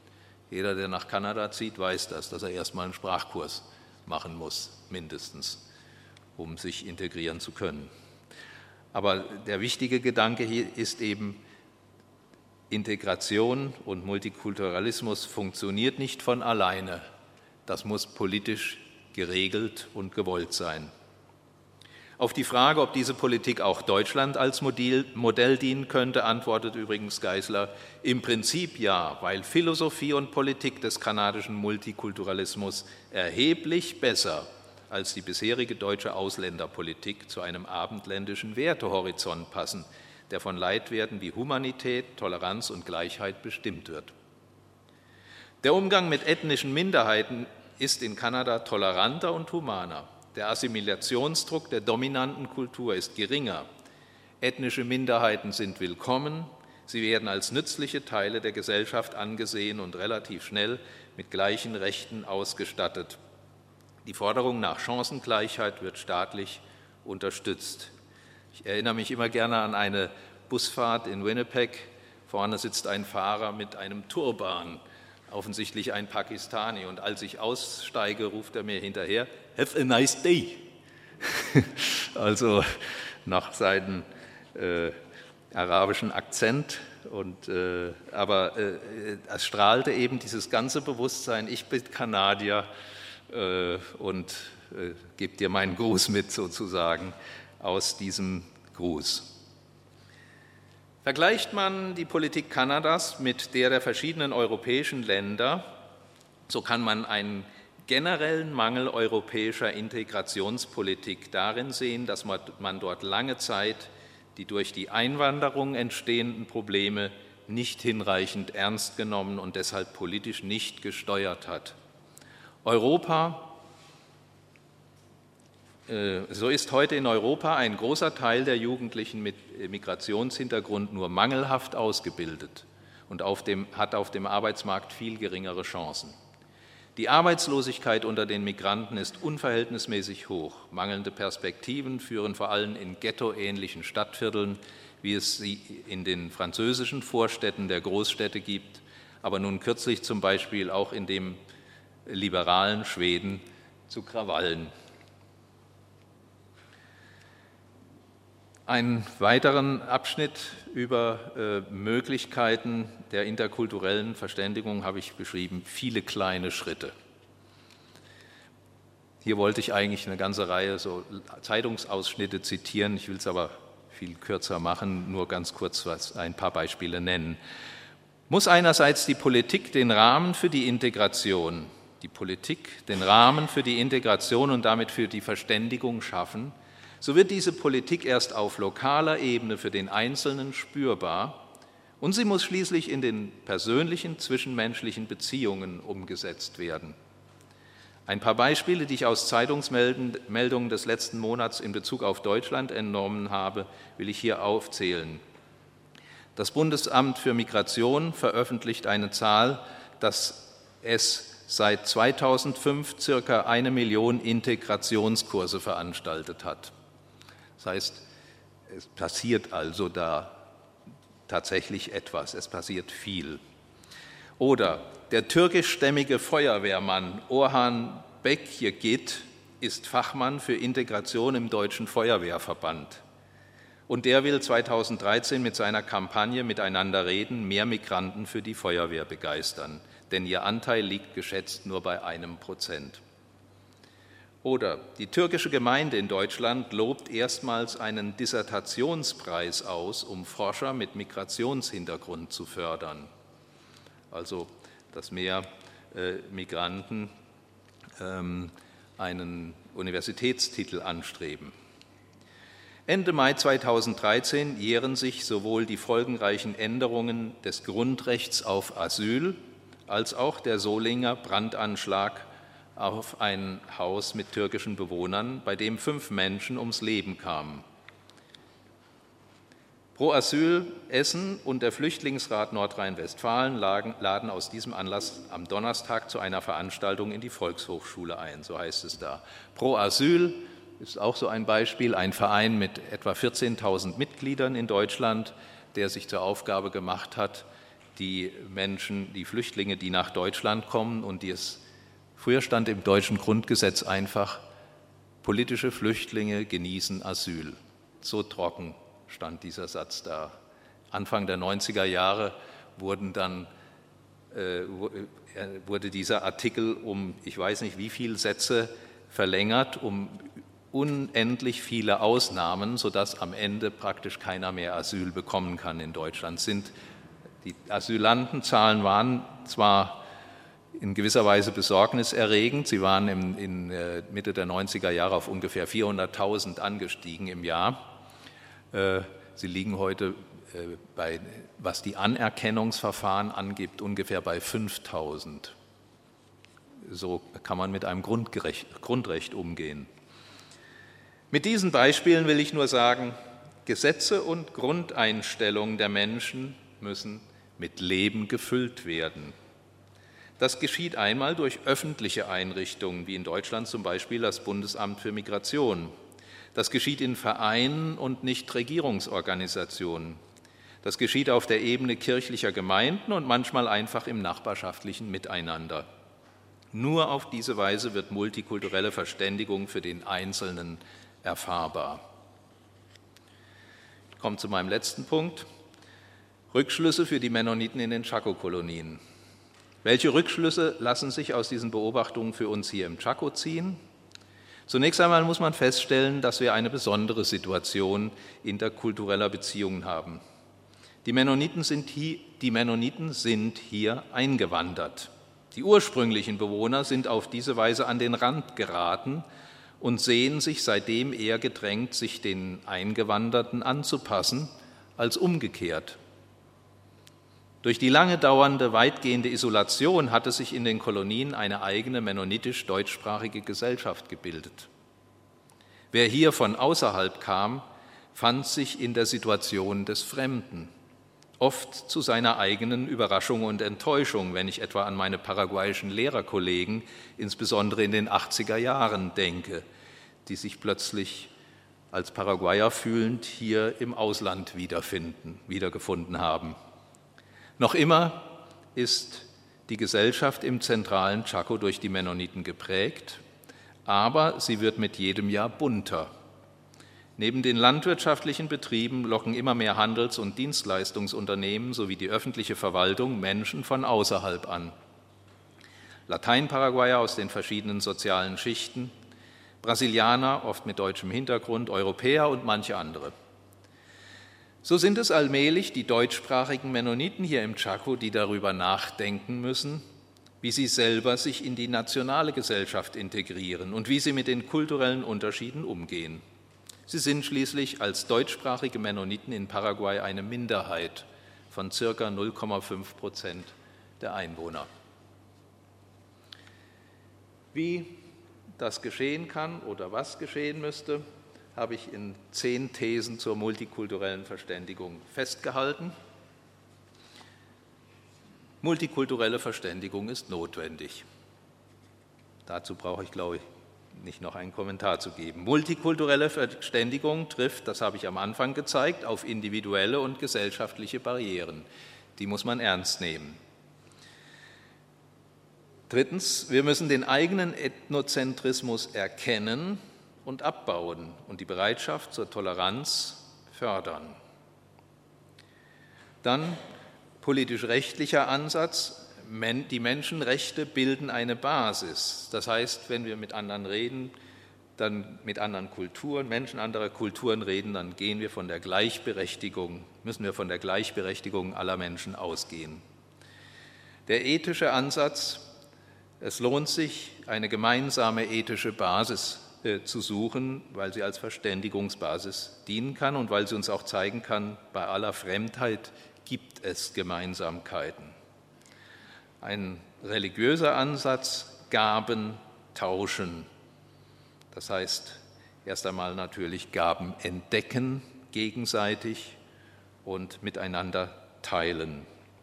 Jeder, der nach Kanada zieht, weiß das, dass er erstmal einen Sprachkurs machen muss, mindestens, um sich integrieren zu können. Aber der wichtige Gedanke hier ist eben, Integration und Multikulturalismus funktioniert nicht von alleine. Das muss politisch geregelt und gewollt sein. Auf die Frage, ob diese Politik auch Deutschland als Modell dienen könnte, antwortet übrigens Geisler, im Prinzip ja, weil Philosophie und Politik des kanadischen Multikulturalismus erheblich besser als die bisherige deutsche Ausländerpolitik zu einem abendländischen Wertehorizont passen, der von Leitwerten wie Humanität, Toleranz und Gleichheit bestimmt wird. Der Umgang mit ethnischen Minderheiten ist in Kanada toleranter und humaner. Der Assimilationsdruck der dominanten Kultur ist geringer. Ethnische Minderheiten sind willkommen, sie werden als nützliche Teile der Gesellschaft angesehen und relativ schnell mit gleichen Rechten ausgestattet. Die Forderung nach Chancengleichheit wird staatlich unterstützt. Ich erinnere mich immer gerne an eine Busfahrt in Winnipeg. Vorne sitzt ein Fahrer mit einem Turban, offensichtlich ein Pakistani. Und als ich aussteige, ruft er mir hinterher, "Have a nice day." Also nach seinem arabischen Akzent. Aber es strahlte eben dieses ganze Bewusstsein, ich bin Kanadier und gebe dir meinen Gruß mit sozusagen aus diesem Gruß. Vergleicht man die Politik Kanadas mit der verschiedenen europäischen Länder, so kann man einen generellen Mangel europäischer Integrationspolitik darin sehen, dass man dort lange Zeit die durch die Einwanderung entstehenden Probleme nicht hinreichend ernst genommen und deshalb politisch nicht gesteuert hat. So ist heute in Europa ein großer Teil der Jugendlichen mit Migrationshintergrund nur mangelhaft ausgebildet und hat auf dem Arbeitsmarkt viel geringere Chancen. Die Arbeitslosigkeit unter den Migranten ist unverhältnismäßig hoch. Mangelnde Perspektiven führen vor allem in ghettoähnlichen Stadtvierteln, wie es sie in den französischen Vorstädten der Großstädte gibt, aber nun kürzlich zum Beispiel auch in dem liberalen Schweden zu Krawallen. Einen weiteren Abschnitt über Möglichkeiten der interkulturellen Verständigung habe ich beschrieben, viele kleine Schritte. Hier wollte ich eigentlich eine ganze Reihe so Zeitungsausschnitte zitieren, ich will es aber viel kürzer machen, nur ganz kurz ein paar Beispiele nennen. Muss einerseits die Politik den Rahmen für die Integration und damit für die Verständigung schaffen, so wird diese Politik erst auf lokaler Ebene für den Einzelnen spürbar und sie muss schließlich in den persönlichen, zwischenmenschlichen Beziehungen umgesetzt werden. Ein paar Beispiele, die ich aus Zeitungsmeldungen des letzten Monats in Bezug auf Deutschland entnommen habe, will ich hier aufzählen. Das Bundesamt für Migration veröffentlicht eine Zahl, dass es seit 2005 circa 1 Million Integrationskurse veranstaltet hat. Das heißt, es passiert also da tatsächlich etwas, es passiert viel. Oder der türkischstämmige Feuerwehrmann Orhan Bekyegit ist Fachmann für Integration im Deutschen Feuerwehrverband. Und der will 2013 mit seiner Kampagne Miteinander reden mehr Migranten für die Feuerwehr begeistern, denn ihr Anteil liegt geschätzt nur bei 1%. Oder die türkische Gemeinde in Deutschland lobt erstmals einen Dissertationspreis aus, um Forscher mit Migrationshintergrund zu fördern. Also, dass mehr Migranten einen Universitätstitel anstreben. Ende Mai 2013 jähren sich sowohl die folgenreichen Änderungen des Grundrechts auf Asyl als auch der Solinger Brandanschlag auf ein Haus mit türkischen Bewohnern, bei dem 5 Menschen ums Leben kamen. Pro Asyl Essen und der Flüchtlingsrat Nordrhein-Westfalen laden aus diesem Anlass am Donnerstag zu einer Veranstaltung in die Volkshochschule ein, so heißt es da. Pro Asyl ist auch so ein Beispiel, ein Verein mit etwa 14.000 Mitgliedern in Deutschland, der sich zur Aufgabe gemacht hat, die Menschen, die Flüchtlinge, die nach Deutschland kommen und früher stand im deutschen Grundgesetz einfach, politische Flüchtlinge genießen Asyl. So trocken stand dieser Satz da. Anfang der 90er Jahre wurde dieser Artikel um, ich weiß nicht wie viele Sätze verlängert, um unendlich viele Ausnahmen, sodass am Ende praktisch keiner mehr Asyl bekommen kann in Deutschland. Die Asylantenzahlen waren zwar in gewisser Weise besorgniserregend, sie waren in Mitte der 90er Jahre auf ungefähr 400.000 angestiegen im Jahr. Sie liegen heute was die Anerkennungsverfahren angibt, ungefähr bei 5.000. So kann man mit einem Grundrecht umgehen. Mit diesen Beispielen will ich nur sagen, Gesetze und Grundeinstellungen der Menschen müssen mit Leben gefüllt werden. Das geschieht einmal durch öffentliche Einrichtungen, wie in Deutschland zum Beispiel das Bundesamt für Migration. Das geschieht in Vereinen und Nichtregierungsorganisationen. Das geschieht auf der Ebene kirchlicher Gemeinden und manchmal einfach im nachbarschaftlichen Miteinander. Nur auf diese Weise wird multikulturelle Verständigung für den Einzelnen erfahrbar. Ich komme zu meinem letzten Punkt. Rückschlüsse für die Mennoniten in den Chaco-Kolonien. Welche Rückschlüsse lassen sich aus diesen Beobachtungen für uns hier im Chaco ziehen? Zunächst einmal muss man feststellen, dass wir eine besondere Situation interkultureller Beziehungen haben. Die Mennoniten sind hier eingewandert. Die ursprünglichen Bewohner sind auf diese Weise an den Rand geraten und sehen sich seitdem eher gedrängt, sich den Eingewanderten anzupassen, als umgekehrt. Durch die lange dauernde, weitgehende Isolation hatte sich in den Kolonien eine eigene mennonitisch-deutschsprachige Gesellschaft gebildet. Wer hier von außerhalb kam, fand sich in der Situation des Fremden, oft zu seiner eigenen Überraschung und Enttäuschung, wenn ich etwa an meine paraguayischen Lehrerkollegen, insbesondere in den 80er Jahren denke, die sich plötzlich als Paraguayer fühlend hier im Ausland wiedergefunden haben. Noch immer ist die Gesellschaft im zentralen Chaco durch die Mennoniten geprägt, aber sie wird mit jedem Jahr bunter. Neben den landwirtschaftlichen Betrieben locken immer mehr Handels- und Dienstleistungsunternehmen sowie die öffentliche Verwaltung Menschen von außerhalb an. Lateinparaguayer aus den verschiedenen sozialen Schichten, Brasilianer, oft mit deutschem Hintergrund, Europäer und manche andere. So sind es allmählich die deutschsprachigen Mennoniten hier im Chaco, die darüber nachdenken müssen, wie sie selber sich in die nationale Gesellschaft integrieren und wie sie mit den kulturellen Unterschieden umgehen. Sie sind schließlich als deutschsprachige Mennoniten in Paraguay eine Minderheit von ca. 0,5% der Einwohner. Wie das geschehen kann oder was geschehen müsste, habe ich in 10 Thesen zur multikulturellen Verständigung festgehalten. Multikulturelle Verständigung ist notwendig. Dazu brauche ich, glaube ich, nicht noch einen Kommentar zu geben. Multikulturelle Verständigung trifft, das habe ich am Anfang gezeigt, auf individuelle und gesellschaftliche Barrieren. Die muss man ernst nehmen. Drittens, wir müssen den eigenen Ethnozentrismus erkennen und abbauen und die Bereitschaft zur Toleranz fördern. Dann politisch-rechtlicher Ansatz. Die Menschenrechte bilden eine Basis. Das heißt, wenn wir mit anderen reden, dann mit anderen Kulturen, Menschen anderer Kulturen reden, dann müssen wir von der Gleichberechtigung aller Menschen ausgehen. Der ethische Ansatz. Es lohnt sich, eine gemeinsame ethische Basis zu suchen, weil sie als Verständigungsbasis dienen kann und weil sie uns auch zeigen kann, bei aller Fremdheit gibt es Gemeinsamkeiten. Ein religiöser Ansatz, Gaben tauschen. Das heißt, erst einmal natürlich Gaben entdecken gegenseitig und miteinander teilen.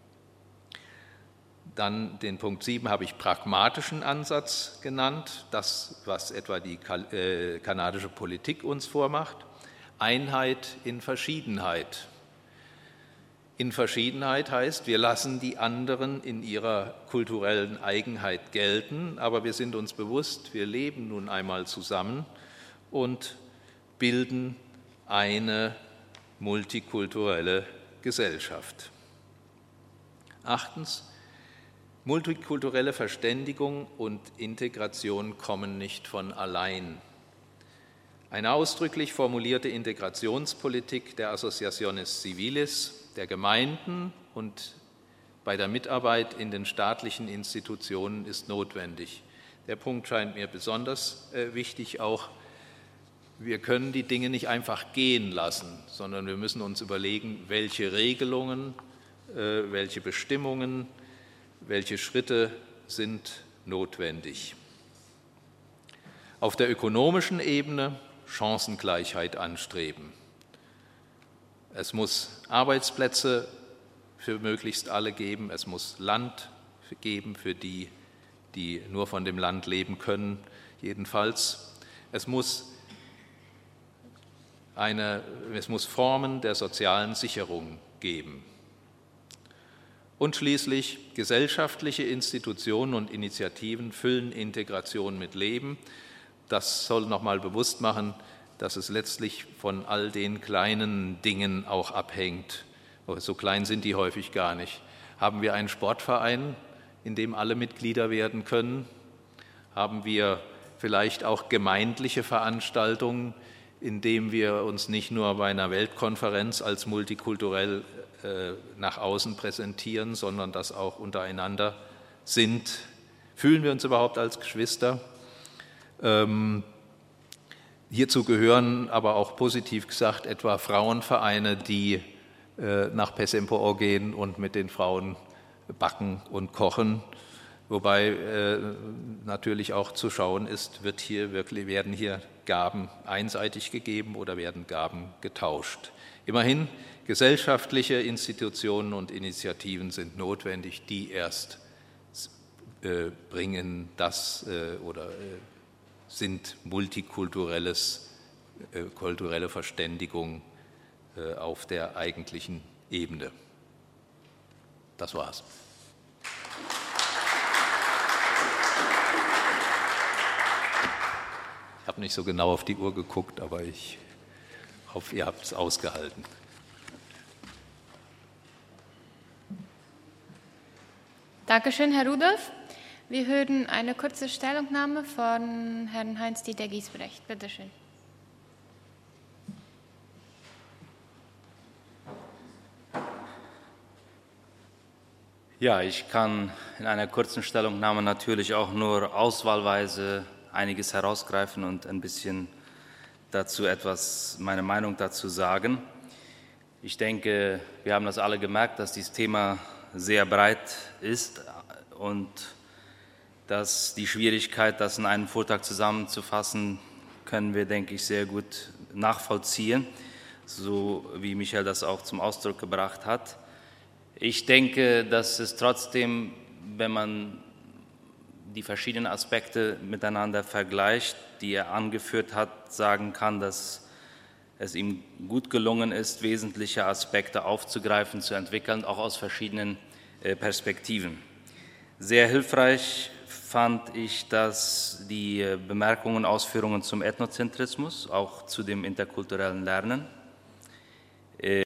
Dann den Punkt 7 habe ich pragmatischen Ansatz genannt, das, was etwa die kanadische Politik uns vormacht. Einheit in Verschiedenheit. in Verschiedenheit heißt, wir lassen die anderen in ihrer kulturellen Eigenheit gelten, aber wir sind uns bewusst, wir leben nun einmal zusammen und bilden eine multikulturelle Gesellschaft. 8. Multikulturelle Verständigung und Integration kommen nicht von allein. Eine ausdrücklich formulierte Integrationspolitik der Associaciones Civiles, der Gemeinden und bei der Mitarbeit in den staatlichen Institutionen ist notwendig. Der Punkt scheint mir besonders wichtig auch. Wir können die Dinge nicht einfach gehen lassen, sondern wir müssen uns überlegen, welche Regelungen, welche Bestimmungen, welche Schritte sind notwendig. Auf der ökonomischen Ebene Chancengleichheit anstreben. Es muss Arbeitsplätze für möglichst alle geben, es muss Land geben für die, die nur von dem Land leben können, jedenfalls. Es muss Formen der sozialen Sicherung geben. Und schließlich gesellschaftliche Institutionen und Initiativen füllen Integration mit Leben. Das soll nochmal bewusst machen, dass es letztlich von all den kleinen Dingen auch abhängt. So klein sind die häufig gar nicht. Haben wir einen Sportverein, in dem alle Mitglieder werden können? Haben wir vielleicht auch gemeindliche Veranstaltungen, in denen wir uns nicht nur bei einer Weltkonferenz als multikulturell nach außen präsentieren, sondern das auch untereinander sind? Fühlen wir uns überhaupt als Geschwister? Hierzu gehören aber auch positiv gesagt etwa Frauenvereine, die nach Pesempor gehen und mit den Frauen backen und kochen, wobei natürlich auch zu schauen ist, werden hier Gaben einseitig gegeben oder werden Gaben getauscht. Immerhin, gesellschaftliche Institutionen und Initiativen sind notwendig, die erst bringen das oder sind multikulturelle Verständigung auf der eigentlichen Ebene. Das war's. Ich habe nicht so genau auf die Uhr geguckt, aber ich hoffe, ihr habt es ausgehalten. Dankeschön, Herr Rudolph. Wir hören eine kurze Stellungnahme von Herrn Heinz-Dieter Giesbrecht. Bitte schön. Ja, ich kann in einer kurzen Stellungnahme natürlich auch nur auswahlweise einiges herausgreifen und ein bisschen meine Meinung dazu sagen. Ich denke, wir haben das alle gemerkt, dass dieses Thema sehr breit ist und dass die Schwierigkeit, das in einem Vortrag zusammenzufassen, können wir, denke ich, sehr gut nachvollziehen, so wie Michael das auch zum Ausdruck gebracht hat. Ich denke, dass es trotzdem, wenn man die verschiedenen Aspekte miteinander vergleicht, die er angeführt hat, sagen kann, dass es ihm gut gelungen ist, wesentliche Aspekte aufzugreifen, zu entwickeln, auch aus verschiedenen Perspektiven. Sehr hilfreich fand ich, die Bemerkungen und Ausführungen zum Ethnozentrismus, auch zu dem interkulturellen Lernen,